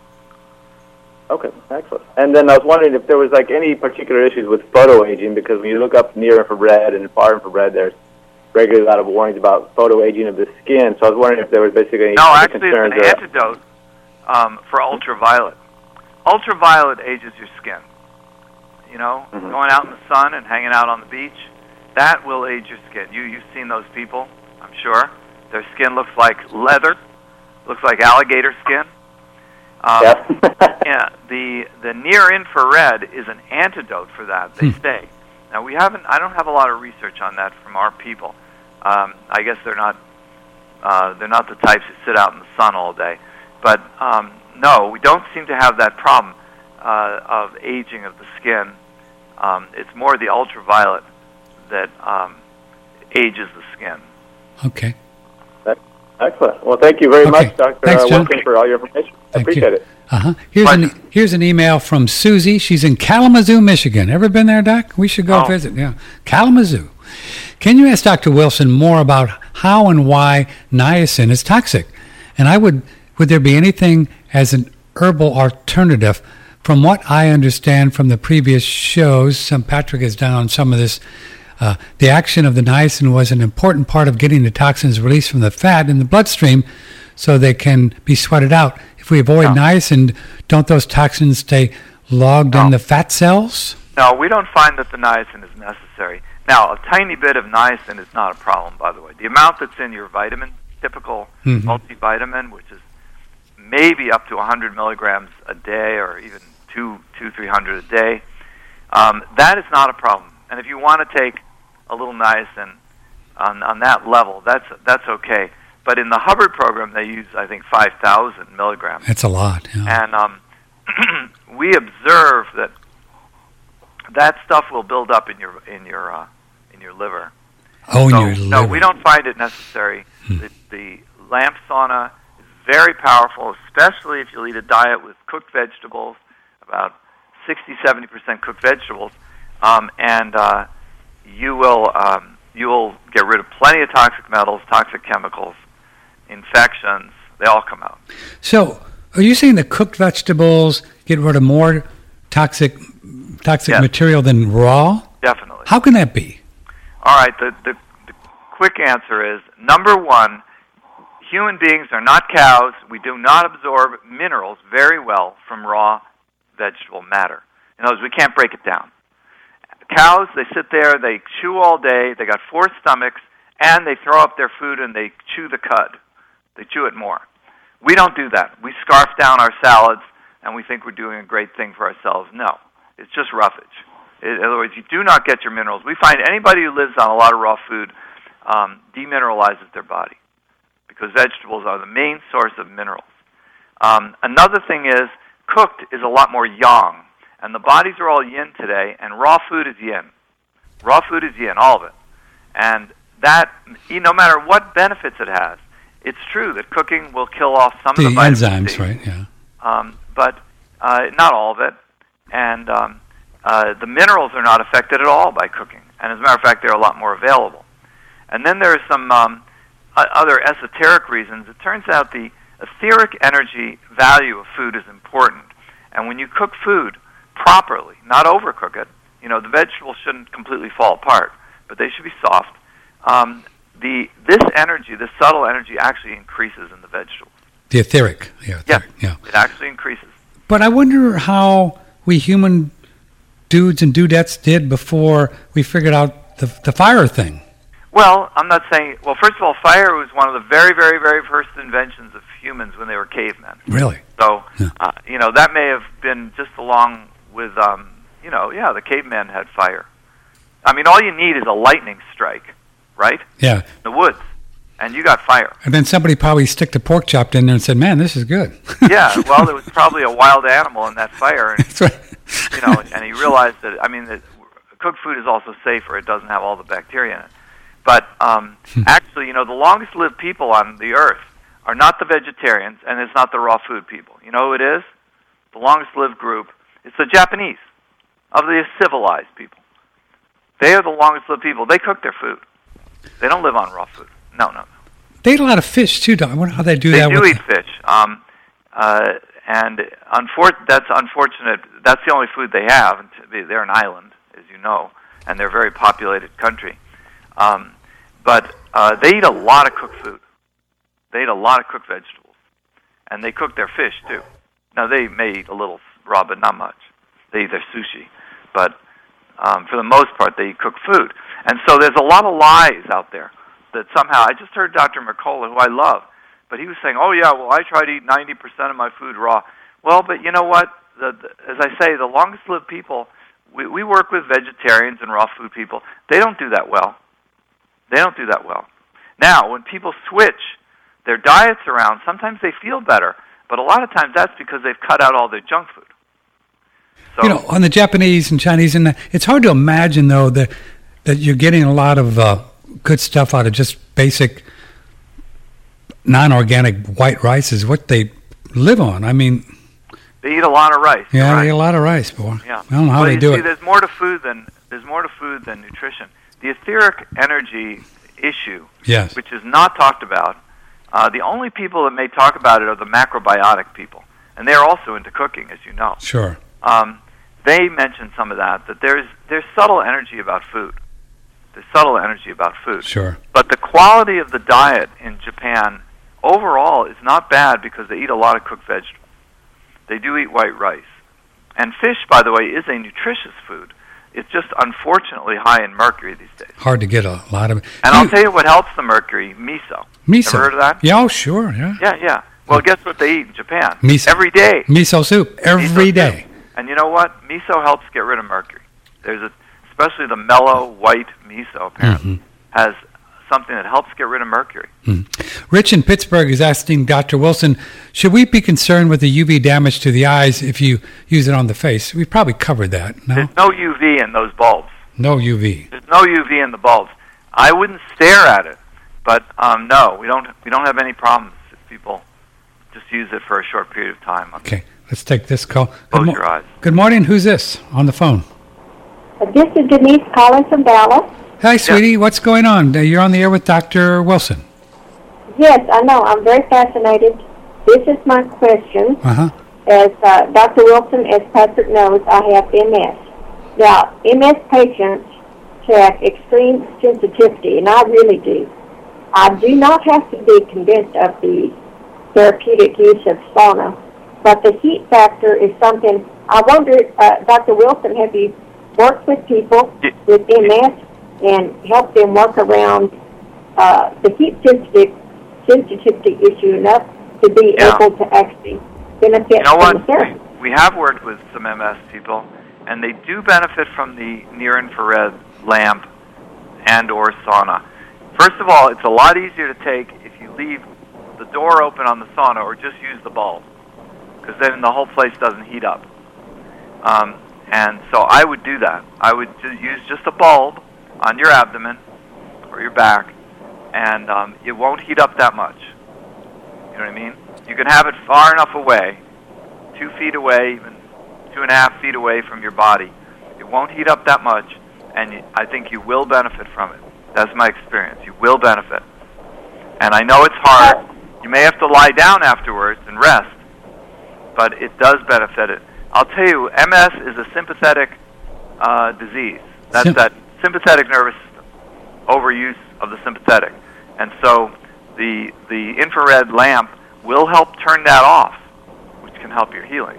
Okay, excellent. And then I was wondering if there was like any particular issues with photo aging, because when you look up near infrared and far infrared, there's regularly a lot of warnings about photo aging of the skin. So I was wondering if there was basically any No, actually, it's concerns an or- antidote um, for ultraviolet. Ultraviolet ages your skin. You know, Mhm. going out in the sun and hanging out on the beach, that will age your skin. You, you've seen those people, I'm sure. Their skin looks like leather, looks like alligator skin. Um, Yeah. yeah, the the near infrared is an antidote for that. They stay. Now we haven't. I don't have a lot of research on that from our people. Um, I guess they're not. Uh, they're not the types who sit out in the sun all day. But um, no, we don't seem to have that problem uh, of aging of the skin. Um, it's more the ultraviolet that um, ages the skin. Okay. Excellent. Well, thank you very Okay. much, Doctor Thanks, John. Wilson, for all your information. I Thank appreciate you. it. Uh-huh. Here's an, here's an email from Susie. She's in Kalamazoo, Michigan. Ever been there, Doc? We should go Oh. visit. Yeah. Kalamazoo. Can you ask Doctor Wilson more about how and why niacin is toxic? And I would, would there be anything as an herbal alternative? From what I understand from the previous shows, some Patrick has done on some of this, uh, the action of the niacin was an important part of getting the toxins released from the fat in the bloodstream so they can be sweated out. If we avoid No. niacin, don't those toxins stay logged in No. the fat cells? No, we don't find that the niacin is necessary. Now, a tiny bit of niacin is not a problem, by the way. The amount that's in your vitamin, typical Mhm. multivitamin, which is maybe up to one hundred milligrams a day or even two, two, three hundred a day, um, that is not a problem. And if you want to take a little niacin on, on that level, that's that's okay. But in the Hubbard program, they use, I think, five thousand milligrams. That's a lot. Yeah. And um, we observe that that stuff will build up in your in your uh, in your liver. oh, in So, your liver. no, we don't find it necessary. Hmm. The, the lamp sauna is very powerful, especially if you'll eat a diet with cooked vegetables, about sixty, seventy percent cooked vegetables, um, and uh, you will um, you will get rid of plenty of toxic metals, toxic chemicals, infections. They all come out. So, are you saying that cooked vegetables get rid of more toxic toxic Yes. material than raw? Definitely. How can that be? All right, the, the, the quick answer is, number one, human beings are not cows. We do not absorb minerals very well from raw vegetable matter. In other words, we can't break it down. Cows, they sit there, they chew all day, they got four stomachs, and they throw up their food and they chew the cud. They chew it more. We don't do that. We scarf down our salads, and we think we're doing a great thing for ourselves. No, it's just roughage. In other words, you do not get your minerals. We find anybody who lives on a lot of raw food um, demineralizes their body because vegetables are the main source of minerals. Um, another thing is, cooked is a lot more yang, and the bodies are all yin today, and raw food is yin. Raw food is yin, all of it. And that, no matter what benefits it has, it's true that cooking will kill off some The of the vitamin enzymes, C, right? Yeah. um, but uh, not all of it. And um, uh, the minerals are not affected at all by cooking. And as a matter of fact, they're a lot more available. And then there are some um, uh, other esoteric reasons. It turns out the etheric energy value of food is important. And when you cook food properly, not overcook it, you know, the vegetables shouldn't completely fall apart, but they should be soft. Um, the this energy, this subtle energy, actually increases in the vegetables. The etheric. Yeah. Yeah, etheric, yeah. it actually increases. But I wonder how we human dudes and dudettes did before we figured out the, the fire thing. Well, I'm not saying... Well, first of all, fire was one of the very, very, very first inventions of humans when they were cavemen. Really? So, Yeah. uh, you know, that may have been just along with, um, you know, yeah, the cavemen had fire. I mean, all you need is a lightning strike, right? Yeah. In the woods, and you got fire. And then somebody probably stick the pork chopped in there and said, man, this is good. Yeah, well, there was probably a wild animal in that fire, and, That's right. you know, and he realized that, I mean, that cooked food is also safer. It doesn't have all the bacteria in it. But um, actually, you know, the longest-lived people on the earth are not the vegetarians, and it's not the raw food people. You know who it is? The longest-lived group. It's the Japanese, of the civilized people. They are the longest-lived people. They cook their food. They don't live on raw food. No, no, no. They eat a lot of fish, too, Don. I wonder how they do They that. do with eat fish. Um, uh, and unfor- that's unfortunate. That's the only food they have. And they're an island, as you know, and they're a very populated country. Um, but uh, they eat a lot of cooked food. They eat a lot of cooked vegetables. And they cook their fish, too. Now, they may eat a little raw, but not much. They eat their sushi. But um, for the most part, they eat cooked food. And so there's a lot of lies out there that somehow... I just heard Doctor Mercola, who I love, but he was saying, oh, yeah, well, I try to eat ninety percent of my food raw. Well, but you know what? The, the, as I say, the longest-lived people, we, we work with vegetarians and raw food people. They don't do that well. They don't do that well. Now, when people switch their diets around, sometimes they feel better, but a lot of times that's because they've cut out all their junk food. So, You know, on the Japanese and Chinese, and it's hard to imagine, though, that, that you're getting a lot of uh, good stuff out of just basic non-organic white rice is what they live on. I mean... they eat a lot of rice. Yeah, right? they eat a lot of rice, boy. Yeah. I don't know how well, they you do see, it. There's more to food than there's more to food than nutrition. The etheric energy issue, Yes. which is not talked about, uh, the only people that may talk about it are the macrobiotic people, and they're also into cooking, as you know. Sure. Um, they mention some of that. That there's there's subtle energy about food. There's subtle energy about food. Sure. But the quality of the diet in Japan overall is not bad because they eat a lot of cooked vegetables. They do eat white rice. And fish, by the way, is a nutritious food. It's just unfortunately high in mercury these days. Hard to get a lot of it. And I'll tell you what helps the mercury, miso. Miso. Ever heard of that? Yeah, oh, sure, yeah. Yeah, yeah. Well, guess what they eat in Japan? Miso. Every day. Miso soup, every Miso day. soup. And you know what? Miso helps get rid of mercury. There's a, especially the mellow white miso, apparently, Mm-hmm. has something that helps get rid of mercury. Mm. Rich in Pittsburgh is asking Doctor Wilson, should we be concerned with the U V damage to the eyes if you use it on the face? We've probably covered that, no? There's no U V in those bulbs. No U V. There's no U V in the bulbs. I wouldn't stare at it, but um, no, we don't. We don't have any problems if people just use it for a short period of time. Okay, let's take this call. Good Close mo- your eyes. Good morning. Who's this on the phone? This is Denise calling from Dallas. Hi, sweetie. What's going on? Uh, You're on the air with Doctor Wilson. Yes, I know. I'm very fascinated. This is my question. Uh-huh. As uh, Doctor Wilson, as Patrick knows, I have M S. Now, M S patients have extreme sensitivity, and I really do. I do not have to be convinced of the therapeutic use of sauna, but the heat factor is something. I wonder, uh, Doctor Wilson, have you worked with people Yeah. with M S and helped them work around uh, the heat sensitive, sensitivity issue enough to be Yeah. able to actually benefit You know from what? the therapy? We have worked with some M S people, and they do benefit from the near-infrared lamp and or sauna. First of all, it's a lot easier to take if you leave the door open on the sauna or just use the bulb, because then the whole place doesn't heat up. Um, and so I would do that. I would ju- use just a bulb on your abdomen or your back, and um, it won't heat up that much. You know what I mean? You can have it far enough away, two feet away, even two and a half feet away from your body. It won't heat up that much, and you, I think you will benefit from it. That's my experience. You will benefit. And I know it's hard. You may have to lie down afterwards and rest, but it does benefit it. I'll tell you, M S is a sympathetic uh, disease. That's Sym- that sympathetic nervous system, overuse of the sympathetic. And so the the infrared lamp will help turn that off, which can help your healing.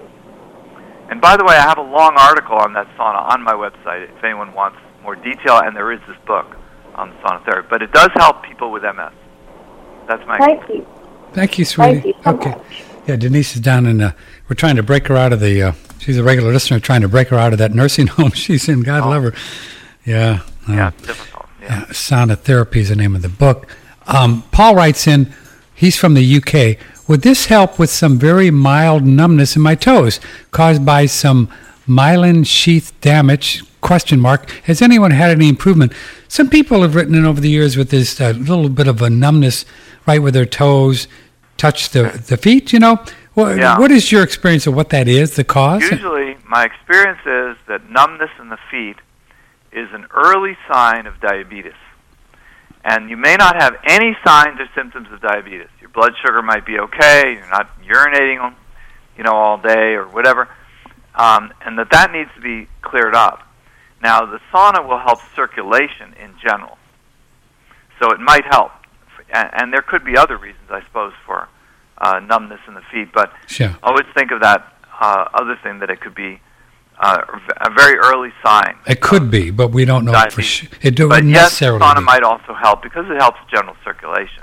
And by the way, I have a long article on that sauna on my website if anyone wants more detail, and there is this book on the sauna therapy. But it does help people with M S. That's my Thank you. Thank you, sweetie. Thank you so okay. much. Yeah, Denise is down in, uh, we're trying to break her out of the, uh, she's a regular listener, trying to break her out of that nursing home she's in. God Oh. love her. Yeah. uh, Yeah, it's difficult. Yeah. Yeah, Sauna Therapy is the name of the book. Um, Paul writes in, he's from the U K. Would this help with some very mild numbness in my toes caused by some myelin sheath damage? Question mark. Has anyone had any improvement? Some people have written in over the years with this uh, little bit of a numbness right where their toes touch the, the feet, you know? What, Yeah. what is your experience of what that is, the cause? Usually, my experience is that numbness in the feet is an early sign of diabetes. And you may not have any signs or symptoms of diabetes. Your blood sugar might be okay, you're not urinating, you know, all day or whatever, um, and that that needs to be cleared up. Now, the sauna will help circulation in general, so it might help. And, and there could be other reasons, I suppose, for uh, numbness in the feet, but Sure. always think of that uh, other thing that it could be uh, a very early sign. It could be, but we don't know Diabetes. for sure. It do- But wouldn't yes, necessarily sauna be. might also help because it helps general circulation.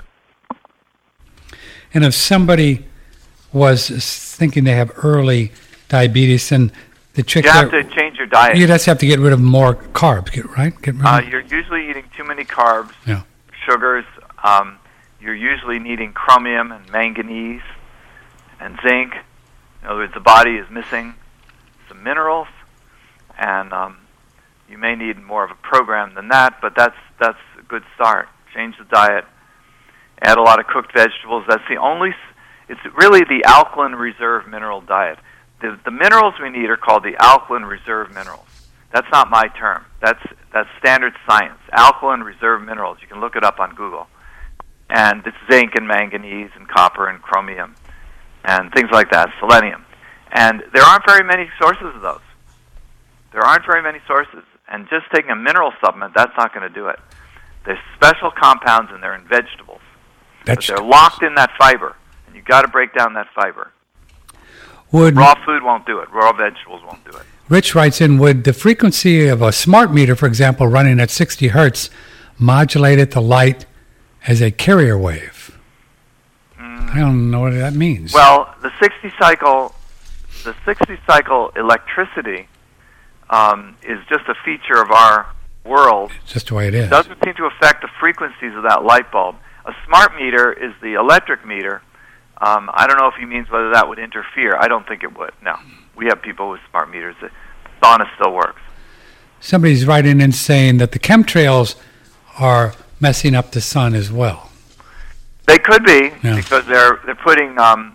And if somebody was thinking they have early diabetes, and the trick You have there, to change your diet. you just have to get rid of more carbs, get right? Get rid Uh, of, you're usually eating too many carbs, Yeah. sugars. Um, you're usually needing chromium and manganese and zinc. In other words, the body is missing some minerals, and um, you may need more of a program than that, but that's that's a good start. Change the diet. Add a lot of cooked vegetables. That's the only... s- It's really the alkaline reserve mineral diet. The, the minerals we need are called the alkaline reserve minerals. That's not my term. That's that's standard science. Alkaline reserve minerals. You can look it up on Google. And it's zinc and manganese and copper and chromium and things like that, selenium. And there aren't very many sources of those. There aren't very many sources. And just taking a mineral supplement, that's not going to do it. There's special compounds and they're in vegetables. But they're locked in that fiber. And you've got to break down that fiber. Would Raw food won't do it. Raw vegetables won't do it. Rich writes in, would the frequency of a smart meter, for example, running at sixty hertz, modulate at the light as a carrier wave? Mm. I don't know what that means. Well, the sixty cycle, the sixty cycle electricity um, is just a feature of our world. It's just the way it is. It doesn't seem to affect the frequencies of that light bulb. A smart meter is the electric meter. Um, I don't know if he means whether that would interfere. I don't think it would. No. We have people with smart meters. The sauna still works. Somebody's writing in saying that the chemtrails are messing up the sun as well. They could be Yeah. because they're they're putting um,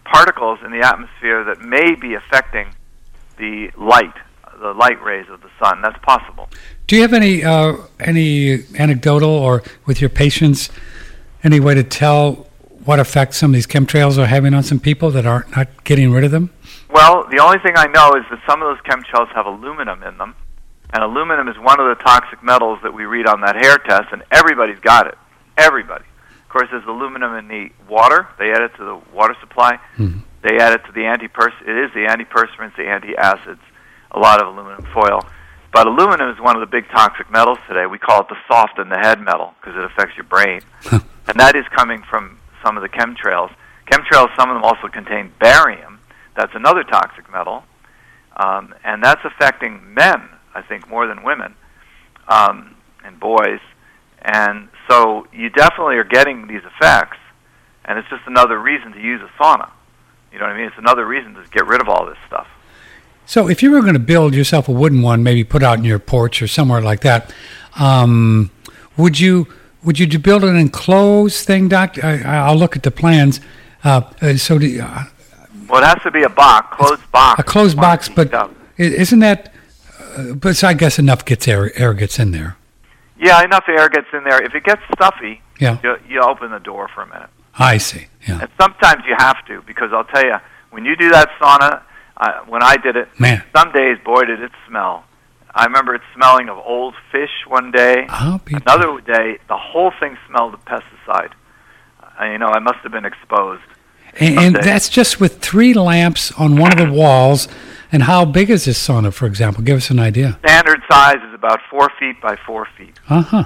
particles in the atmosphere that may be affecting the light, the light rays of the sun. That's possible. Do you have any uh, any anecdotal or with your patients any way to tell what effect some of these chemtrails are having on some people that are not getting rid of them? Well, the only thing I know is that some of those chemtrails have aluminum in them, and aluminum is one of the toxic metals that we read on that hair test, and everybody's got it. Everybody. Of course, there's aluminum in the water. They add it to the water supply. Mm-hmm. They add it to the antipers- it is the antiperspirants, the antacids, a lot of aluminum foil. But aluminum is one of the big toxic metals today. We call it the soft in the head metal because it affects your brain. And that is coming from some of the chemtrails. Chemtrails, some of them also contain barium. That's another toxic metal. Um, and that's affecting men, I think, more than women um, and boys. And so you definitely are getting these effects. And it's just another reason to use a sauna. You know what I mean? It's another reason to get rid of all this stuff. So if you were going to build yourself a wooden one, maybe put out in your porch or somewhere like that, um, would you would you build an enclosed thing, Doc? I, I'll look at the plans. Uh, so, do you, uh, well, it has to be a box, closed box. A closed box, but isn't that? Uh, but I guess enough gets air air gets in there. Yeah, enough air gets in there. If it gets stuffy, yeah. you, you open the door for a minute. I see. Yeah. And sometimes you have to, because I'll tell you, when you do that sauna. Uh, when I did it, Man. some days, boy, did it smell. I remember it smelling of old fish one day. Another day, the whole thing smelled of pesticide. Uh, you know, I must have been exposed. And, and that's just with three lamps on one of the walls. And how big is this sauna, for example? Give us an idea. Standard size is about four feet by four feet. Uh-huh.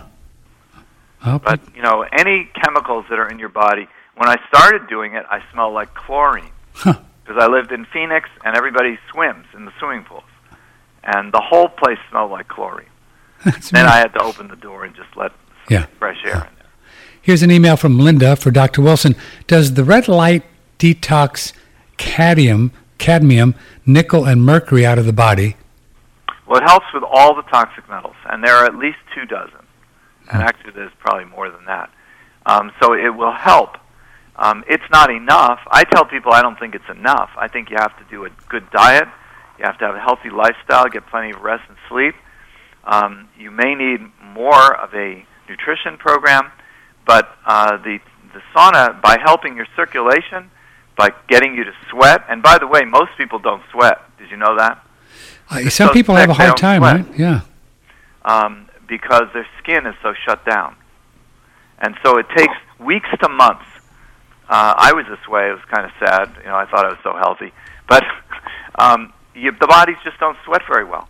Oh, but, you know, any chemicals that are in your body, when I started doing it, I smelled like chlorine. Huh. Because I lived in Phoenix, and everybody swims in the swimming pools. And the whole place smelled like chlorine. Then I had to open the door and just let yeah. fresh air in there. Here's an email from Linda for Doctor Wilson. Does the red light detox cadmium, cadmium, nickel, and mercury out of the body? Well, it helps with all the toxic metals, and there are at least two dozen. And actually, there's probably more than that. Um, so it will help. Um, it's not enough. I tell people I don't think it's enough. I think you have to do a good diet. You have to have a healthy lifestyle, get plenty of rest and sleep. Um, you may need more of a nutrition program, but uh, the, the sauna, by helping your circulation, by getting you to sweat, and by the way, most people don't sweat. Did you know that? Uh, some so people sick, have a hard time, sweat. right? Yeah. Um, because their skin is so shut down. And so it takes weeks to months. Uh, I was this way. It was kind of sad. You know, I thought I was so healthy. But um, you, the bodies just don't sweat very well.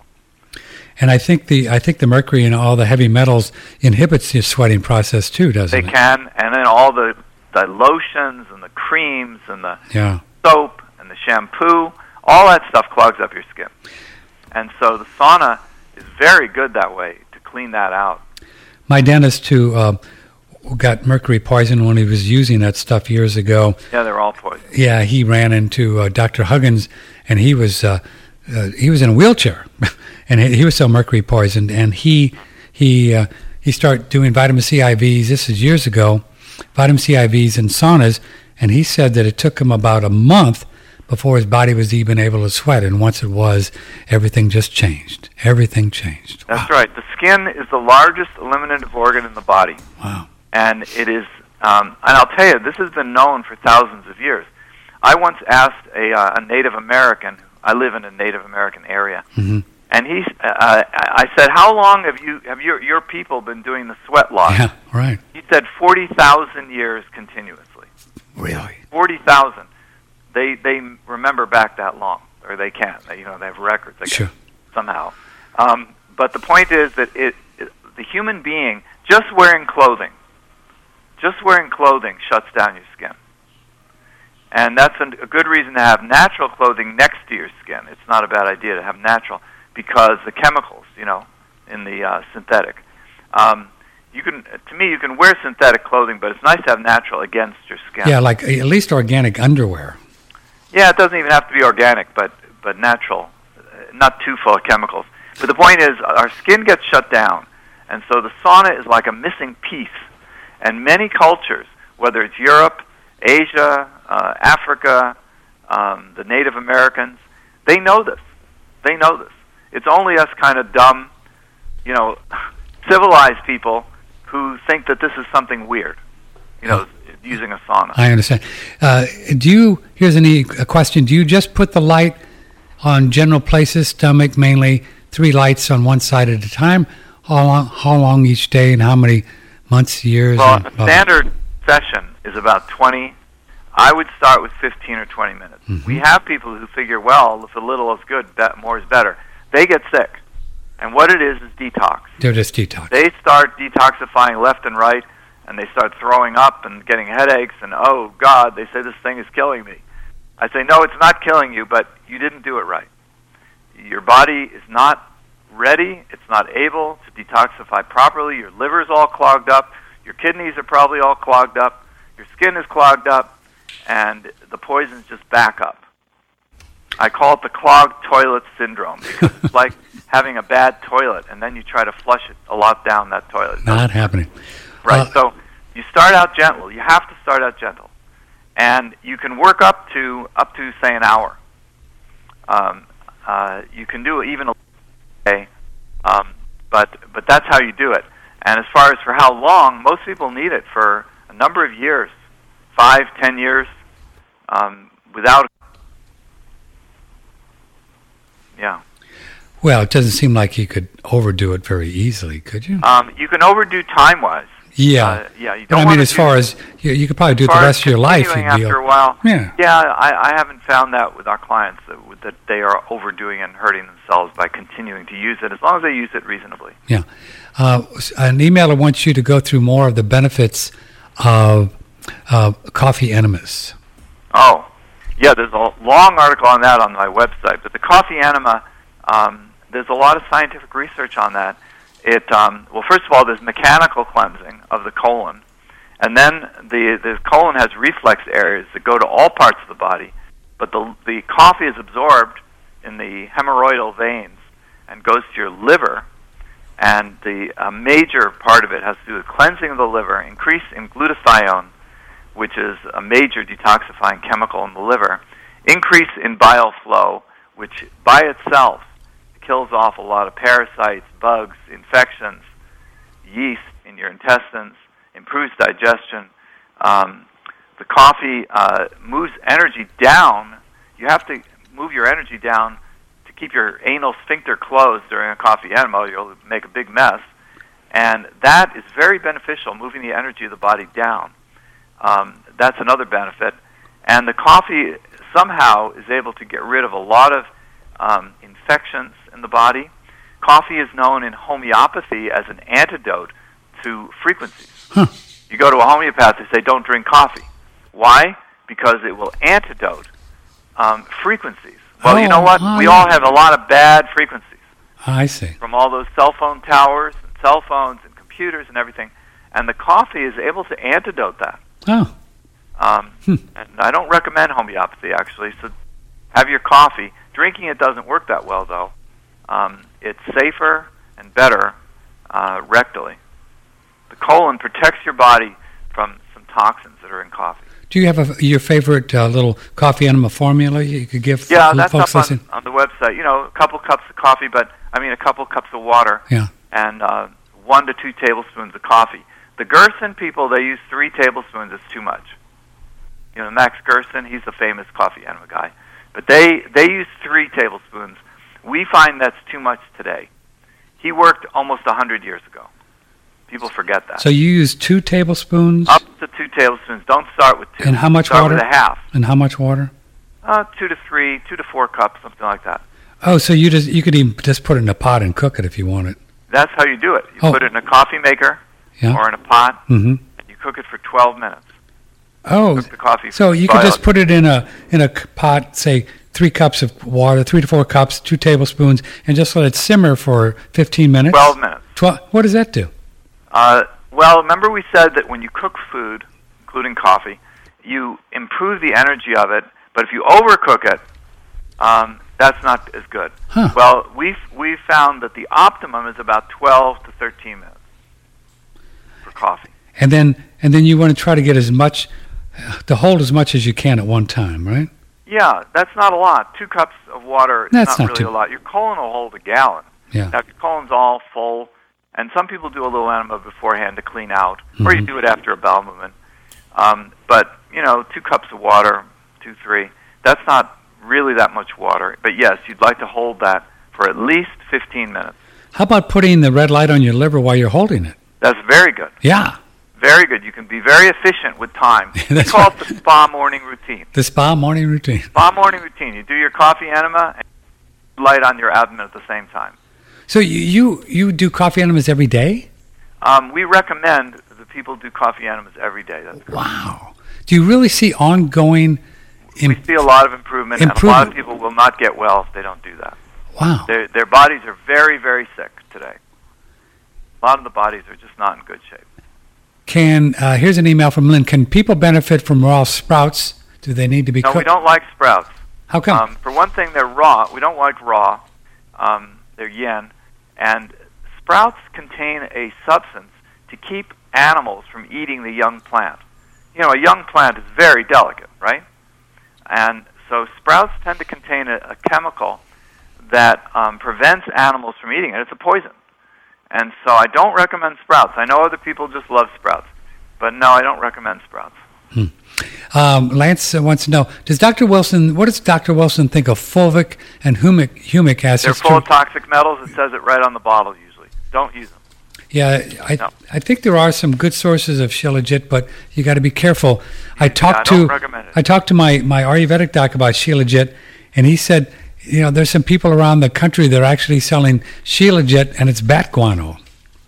And I think the I think the mercury and all the heavy metals inhibits the sweating process too, doesn't they it? They can. And then all the, the lotions and the creams and the yeah. soap and the shampoo, all that stuff clogs up your skin. And so the sauna is very good that way to clean that out. My dentist, who uh, got mercury poison when he was using that stuff years ago. Yeah, they're all poison. Yeah, he ran into uh, Doctor Huggins, and he was uh, uh, he was in a wheelchair, and he, he was so mercury poisoned. And he he uh, he started doing vitamin C I Vs. This is years ago, vitamin C I Vs and saunas, and he said that it took him about a month before his body was even able to sweat. And once it was, everything just changed. Everything changed. That's wow. right. The skin is the largest eliminative organ in the body. Wow. And it is, um, and I'll tell you, this has been known for thousands of years. I once asked a, uh, a Native American, I live in a Native American area, mm-hmm. and he, uh, I said, how long have you, have your, your people been doing the sweat loss? Yeah, right. He said forty thousand years continuously. Really? forty thousand. They they remember back that long, or they can. They, you know, they have records, I guess, sure. somehow. Um, but the point is that it, it, the human being, just wearing clothing, just wearing clothing shuts down your skin. And that's a, a good reason to have natural clothing next to your skin. It's not a bad idea to have natural, because the chemicals, you know, in the uh, synthetic. Um, you can, to me, you can wear synthetic clothing, but it's nice to have natural against your skin. Yeah, like at least organic underwear. Yeah, it doesn't even have to be organic, but but natural, not too full of chemicals. But the point is, our skin gets shut down, and so the sauna is like a missing piece. And many cultures, whether it's Europe, Asia, uh, Africa, um, the Native Americans, they know this. They know this. It's only us kind of dumb, you know, civilized people who think that this is something weird, you know, using a sauna. I understand. Uh, do you, here's an e- a question, do you just put the light on general places, stomach mainly, three lights on one side at a time? How long, how long each day and how many months, years? Well, and, a standard session is about twenty. I would start with fifteen or twenty minutes. Mm-hmm. We have people who figure, well, if a little is good, more is better. They get sick. And what it is is detox. They're just detox. They start detoxifying left and right, and they start throwing up and getting headaches, and, oh, God, they say this thing is killing me. I say, no, it's not killing you, but you didn't do it right. Your body is not ready. It's not able to detoxify properly. Your liver's all clogged up. Your kidneys are probably all clogged up. Your skin is clogged up, and the poisons just back up. I call it the clogged toilet syndrome, because it's like having a bad toilet, and then you try to flush it a lot down that toilet. Not happening. Right. Uh, so you start out gentle. You have to start out gentle, and you can work up to up to say an hour. Um, uh, you can do even a day, um, but but that's how you do it. And as far as for how long, most people need it for a number of years, five, ten years, um, without. Yeah. Well, it doesn't seem like you could overdo it very easily, could you? Um, you can overdo time-wise. Yeah. Uh, yeah. You but don't I mean, as do, far as you, you could probably do it the rest of your life. You'd after be, a while. Yeah. Yeah. I, I haven't found that with our clients that, that they are overdoing and hurting themselves by continuing to use it, as long as they use it reasonably. Yeah. Uh, an emailer wants you to go through more of the benefits of uh, coffee enemas. Oh, yeah. There's a long article on that on my website, but the coffee enema. Um, there's a lot of scientific research on that. It um, well, first of all, there's mechanical cleansing of the colon, and then the the colon has reflex areas that go to all parts of the body, but the the coffee is absorbed in the hemorrhoidal veins and goes to your liver, and the a major part of it has to do with cleansing of the liver, increase in glutathione, which is a major detoxifying chemical in the liver, increase in bile flow, which by itself kills off a lot of parasites, bugs, infections, yeast in your intestines, improves digestion. Um, the coffee uh, moves energy down. You have to move your energy down to keep your anal sphincter closed during a coffee enema, or you'll make a big mess. And that is very beneficial, moving the energy of the body down. Um, that's another benefit. And the coffee somehow is able to get rid of a lot of um, infections in the body. Coffee is known in homeopathy as an antidote to frequencies. Huh. You go to a homeopath, they say, don't drink coffee. Why? Because it will antidote um, frequencies. Well, oh, you know what? oh, we yeah. all have a lot of bad frequencies. I see. From all those cell phone towers and cell phones and computers and everything. And the coffee is able to antidote that. Oh. Um, hmm. And I don't recommend homeopathy, actually. So have your coffee. Drinking it doesn't work that well, though. Um, it's safer and better uh, rectally. The colon protects your body from some toxins that are in coffee. Do you have a, your favorite uh, little coffee enema formula you could give yeah, f- that's folks up listening? on, on the website. You know, a couple cups of coffee, but I mean a couple cups of water. Yeah. And uh, one to two tablespoons of coffee. The Gerson people, they use three tablespoons. It's too much. You know, Max Gerson, he's the famous coffee enema guy. But they, they use three tablespoons. We find that's too much today. He worked almost one hundred years ago. People forget that. So you use two tablespoons? Up to two tablespoons. Don't start with two. And how much start water? Start with a half. And how much water? Uh, two to three, two to four cups, something like that. Oh, so you just you could even just put it in a pot and cook it if you want it. That's how you do it. You oh. put it in a coffee maker yeah. or in a pot, mm-hmm. and you cook it for twelve minutes. Oh, cook the coffee so you could just put it in a in a pot, say three cups of water, three to four cups, two tablespoons, and just let it simmer for fifteen minutes? Twelve minutes. Twelve. What does that do? Uh, well, remember we said that when you cook food, including coffee, you improve the energy of it, but if you overcook it, um, that's not as good. Huh. Well, we've, we've found that the optimum is about twelve to thirteen minutes for coffee. And then and then you want to try to get as much to hold as much as you can at one time, right? Yeah, that's not a lot. Two cups of water is That's not, not really too- a lot. Your colon will hold a gallon. Yeah. Now, if your colon's all full, and some people do a little enema beforehand to clean out, or you Mhm. do it after a bowel movement. Um, but, you know, two cups of water, two, three, that's not really that much water. But, yes, you'd like to hold that for at least fifteen minutes. How about putting the red light on your liver while you're holding it? That's very good. Yeah. Very good. You can be very efficient with time. We That's call right. it the spa morning routine. The spa morning routine. Spa morning routine. You do your coffee enema and light on your abdomen at the same time. So you you, you do coffee enemas every day? Um, we recommend that people do coffee enemas every day. That's correct. Wow. Do you really see ongoing We imp- see a lot of improvement, and a lot Improvement. of people will not get well if they don't do that. Wow. Their their bodies are very, very sick today. A lot of the bodies are just not in good shape. Can uh, here's an email from Lynn. Can people benefit from raw sprouts? Do they need to be No, cooked? we don't like sprouts. How come? Um, for one thing, they're raw. We don't like raw. Um, they're yen. And sprouts contain a substance to keep animals from eating the young plant. You know, a young plant is very delicate, right? And so sprouts tend to contain a, a chemical that um, prevents animals from eating it. It's a poison. And so I don't recommend sprouts. I know other people just love sprouts. But no, I don't recommend sprouts. Um, Lance uh, wants to know: Does Doctor Wilson? What does Doctor Wilson think of fulvic and humic humic They're acids? full of toxic metals. It says it right on the bottle usually. Don't use them. Yeah, I No. I think there are some good sources of Shilajit, but you got to be careful. I talked I don't to recommend it. I talked to my my Ayurvedic doc about Shilajit, and he said, you know, there's some people around the country that are actually selling Shilajit, and it's bat guano.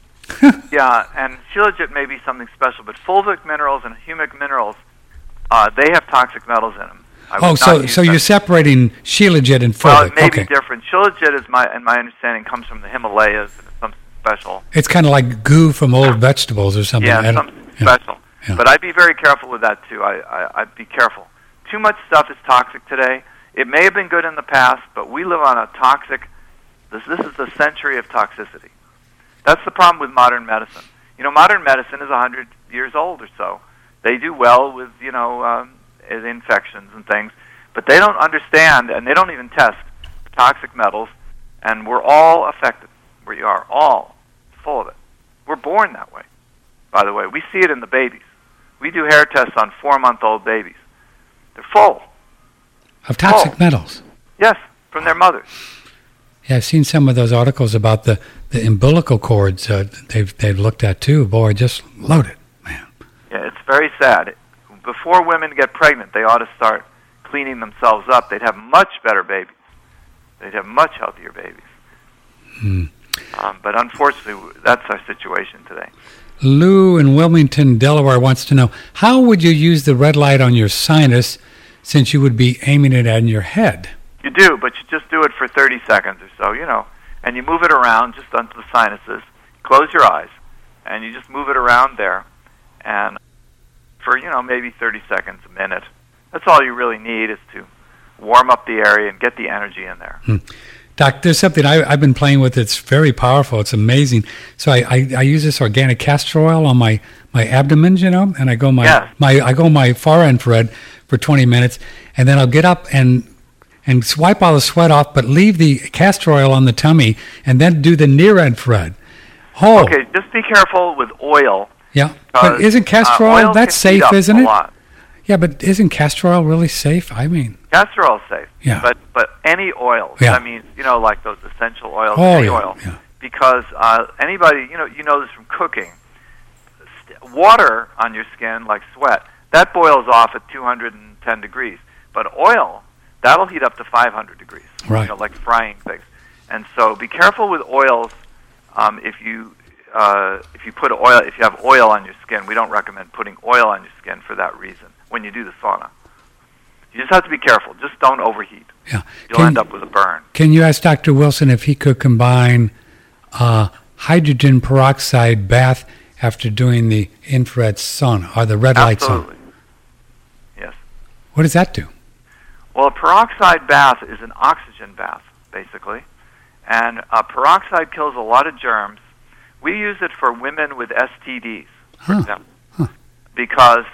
Yeah, and Shilajit may be something special, but fulvic minerals and humic minerals, uh, they have toxic metals in them. I would Oh, not so use so them. you're separating Shilajit and fulvic? Well, it may okay, be different. Shilajit is my, in my understanding, comes from the Himalayas, and it's something special. it's kind of like goo from old vegetables or something. I Yeah, don't- something yeah. special. Yeah. But I'd be very careful with that too. I, I, I'd be careful. Too much stuff is toxic today. It may have been good in the past, but we live on a toxic. This this is the century of toxicity. That's the problem with modern medicine. You know, modern medicine is a hundred years old or so. They do well with you know um, infections and things, but they don't understand and they don't even test toxic metals. And we're all affected. We are all full of it. We're born that way. By the way, we see it in the babies. We do hair tests on four-month-old babies. They're full. Of toxic Oh. metals. Yes, from their mothers. Yeah, I've seen some of those articles about the, the umbilical cords uh, they've they've looked at too. Boy, just loaded, man. Yeah, it's very sad. Before women get pregnant, they ought to start cleaning themselves up. They'd have much better babies. They'd have much healthier babies. Hmm. Um, but unfortunately, that's our situation today. Lou in Wilmington, Delaware wants to know, how would you use the red light on your sinus since you would be aiming it at your head? You do, but you just do it for thirty seconds or so, you know, and you move it around just onto the sinuses. Close your eyes, and you just move it around there, and for, you know, maybe thirty seconds, a minute. That's all you really need is to warm up the area and get the energy in there. Hmm. Doc, there's something I, I've been playing with. It's very powerful. It's amazing. So I, I, I use this organic castor oil on my, my abdomen, you know, and I go my, Yes. my I go my far infrared for twenty minutes, and then I'll get up and and swipe all the sweat off, but leave the castor oil on the tummy, and then do the near infrared. Oh, Okay, just be careful with oil. yeah. because, But isn't castor uh, oil, oil that's can heat safe, up isn't a it? lot. Yeah, but isn't castor oil really safe? I mean, Castor oil is safe. Yeah. But but any oils, Yeah. I mean, you know, like those essential oils, Oh, any yeah, oil, yeah. because uh, anybody, you know, you know this from cooking. St- water on your skin, like sweat, that boils off at two hundred ten degrees. But oil, that'll heat up to five hundred degrees. Right. You know, like frying things. And so, be careful with oils. Um, if you uh, if you put oil, if you have oil on your skin, we don't recommend putting oil on your skin for that reason. When you do the sauna, you just have to be careful. Just don't overheat. yeah. You'll Can- end up with a burn. Can you ask Doctor Wilson if he could combine uh, hydrogen peroxide bath after doing the infrared sauna or the red light sauna? Absolutely. Yes. What does that do? Well, a peroxide bath is an oxygen bath, basically. And uh, peroxide kills a lot of germs. We use it for women with S T Ds, for Huh. example, Huh. because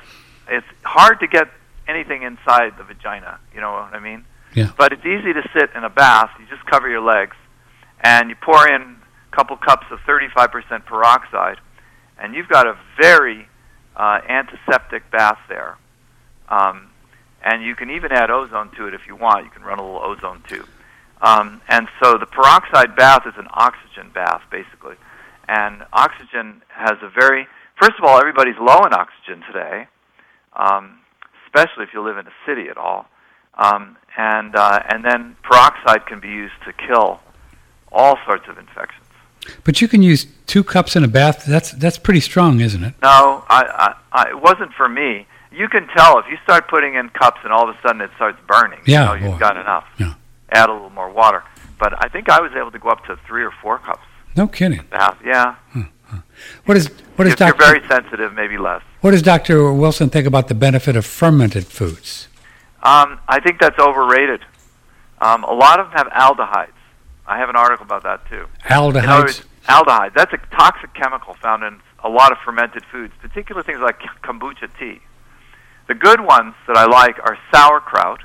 it's hard to get anything inside the vagina. You know what I mean? Yeah. But it's easy to sit in a bath. You just cover your legs, and you pour in a couple cups of thirty-five percent peroxide, and you've got a very uh, antiseptic bath there. Um, and you can even add ozone to it if you want. You can run a little ozone tube. Um, and so the peroxide bath is an oxygen bath, basically. And oxygen has a very... First of all, everybody's low in oxygen today, um, especially if you live in a city at all. Um, and uh, and then peroxide can be used to kill all sorts of infections. But you can use two cups in a bath. That's that's pretty strong, isn't it? No, I, I, I, it wasn't for me. You can tell if you start putting in cups and all of a sudden it starts burning. Yeah, you know, you've boy. got enough. Yeah. Add a little more water. But I think I was able to go up to three or four cups. No kidding. Bath. Yeah. Huh, huh. What is what is If you're Doctor very sensitive, maybe less. What does Doctor Wilson think about the benefit of fermented foods? Um, I think that's overrated. Um, a lot of them have aldehydes. I have an article about that too. Aldehydes. In other words, aldehydes. That's a toxic chemical found in a lot of fermented foods, particularly things like kombucha tea. The good ones that I like are sauerkraut,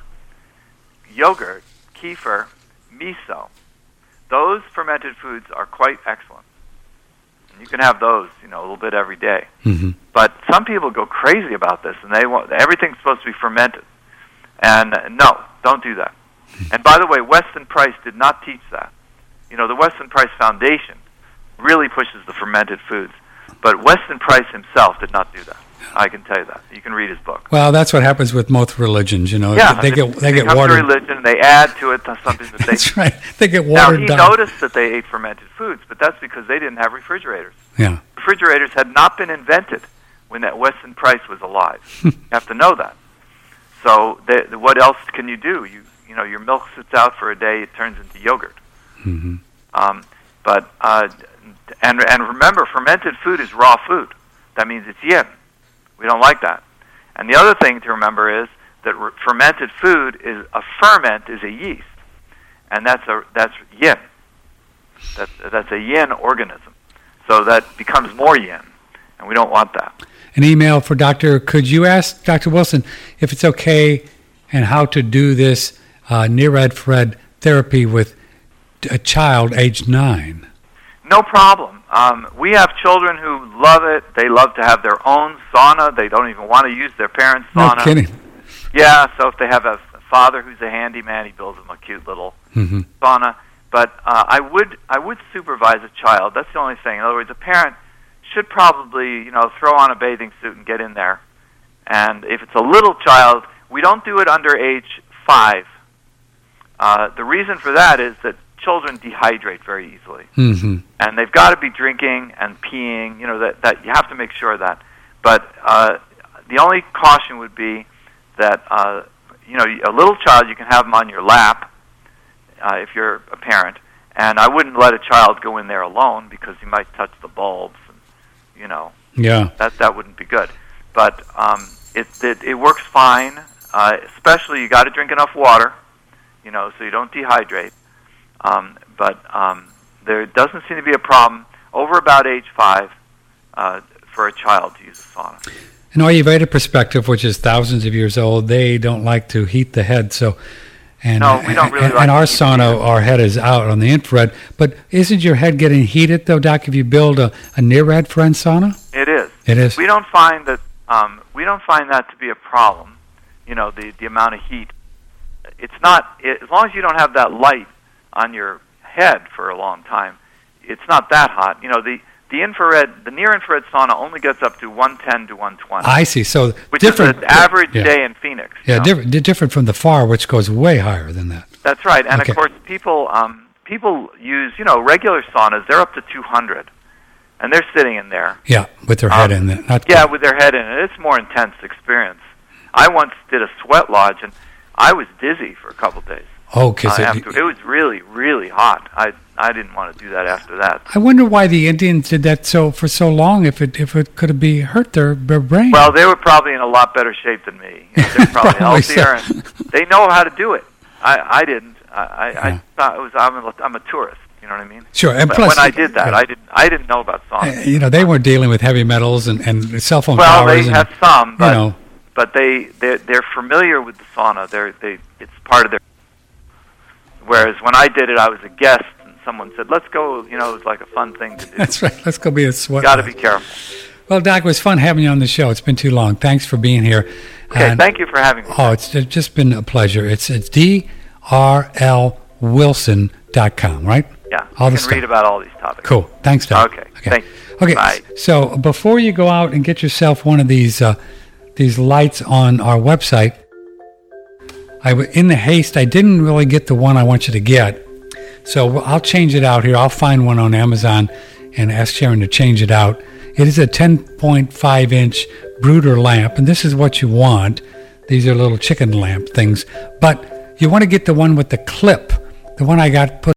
yogurt, kefir, miso. Those fermented foods are quite excellent. And you can have those, you know, a little bit every day. Mm-hmm. But some people go crazy about this, and they want everything's supposed to be fermented. And uh, no, don't do that. And by the way, Weston Price did not teach that. You know, the Weston Price Foundation really pushes the fermented foods, but Weston Price himself did not do that. I can tell you that. You can read his book. Well, that's what happens with most religions, you know. Yeah, they get they it get becomes watered. a religion. They add to it something that they. That's right. They get Now watered he down. noticed that they ate fermented foods, but that's because they didn't have refrigerators. Yeah. Refrigerators had not been invented when that Weston Price was alive. You have to know that. So, they, what else can you do? You you know, your milk sits out for a day; it turns into yogurt. Mm-hmm. Um, but uh, and and remember, fermented food is raw food. That means it's yin. We don't like that. And the other thing to remember is that re- fermented food is a ferment is a yeast, and that's a that's yin. That's that's a yin organism. So that becomes more yin, and we don't want that. An email for Doctor Could you ask Doctor Wilson if it's okay and how to do this uh, near-infrared therapy with a child aged nine? No problem. Um, we have children who love it. They love to have their own sauna. They don't even want to use their parents' No sauna. kidding. Yeah, so if they have a father who's a handyman, he builds them a cute little Mm-hmm. sauna. But uh, I would I would supervise a child. That's the only thing. In other words, a parent should probably, you know, throw on a bathing suit and get in there. And if it's a little child, we don't do it under age five. Uh, the reason for that is that children dehydrate very easily. Mm-hmm. And they've got to be drinking and peeing, you know, that, that you have to make sure of that. But uh, the only caution would be that, uh, you know, a little child, you can have them on your lap uh, if you're a parent. And I wouldn't let a child go in there alone because he might touch the bulbs. And, you know, Yeah. that that wouldn't be good. But um, it, it it works fine. Uh, especially, you got to drink enough water, you know, so you don't dehydrate. Um, but um, there doesn't seem to be a problem over about age five uh, for a child to use a sauna. In Ayurveda perspective, which is thousands of years old, they don't like to heat the head. So, and No, we don't really and, like and to our heat the sauna, head. our head is out on the infrared. But isn't your head getting heated though, Doc? If you build a, a near-infrared sauna, It is. it is. We don't find that um, we don't find that to be a problem. You know, the the amount of heat. It's not it, as long as you don't have that light on your head for a long time. It's not that hot. You know, the the infrared, the near infrared sauna only gets up to one ten to one twenty. I see. So which different is an average yeah. day in Phoenix. you Yeah, know? different, di- different from the far, which goes way higher than that. That's right. And Okay. of course, people um, people use you know regular saunas. They're up to two hundred, and they're sitting in there. Yeah, with their head Um, in there. Not Yeah, with their head in it. It's a more intense experience. I once did a sweat lodge, and I was dizzy for a couple of days. Oh, because Uh, after, it was really, really hot. I I didn't want to do that after that. I wonder why the Indians did that so for so long. If it if it could be hurt their, their brain. Well, they were probably in a lot better shape than me. You know, they're probably Probably so. healthier, and they know how to do it. I, I didn't. I, I, Yeah. I thought it was. I'm a, I'm a tourist. You know what I mean? Sure, and But plus when I did that, yeah. I didn't. I didn't know about Uh, saunas. you know, they weren't dealing with heavy metals and, and cell phone Well, towers. they and, have some, but you know, but they they're, they're familiar with the sauna. They're they it's part of their. Whereas when I did it, I was a guest, and someone said, "Let's go." You know, it was like a fun thing to do. That's right. Let's go be a sweat. Got to be careful. Well, Doc, it was fun having you on the show. It's been too long. Thanks for being here. Okay, and, thank you for having me. Oh, it's just been a pleasure. It's it's D R L Wilson dot com, right? Yeah, all you the can stuff. read about all these topics. Cool. Thanks, Doc. Okay, okay. thanks. Okay, Bye. So before you go out and get yourself one of these uh, these lights on our website, I w- in the haste, I didn't really get the one I want you to get. So I'll change it out here. I'll find one on Amazon and ask Sharon to change it out. It is a ten point five inch Brooder lamp, and this is what you want. These are little chicken lamp things. But you want to get the one with the clip, the one I got put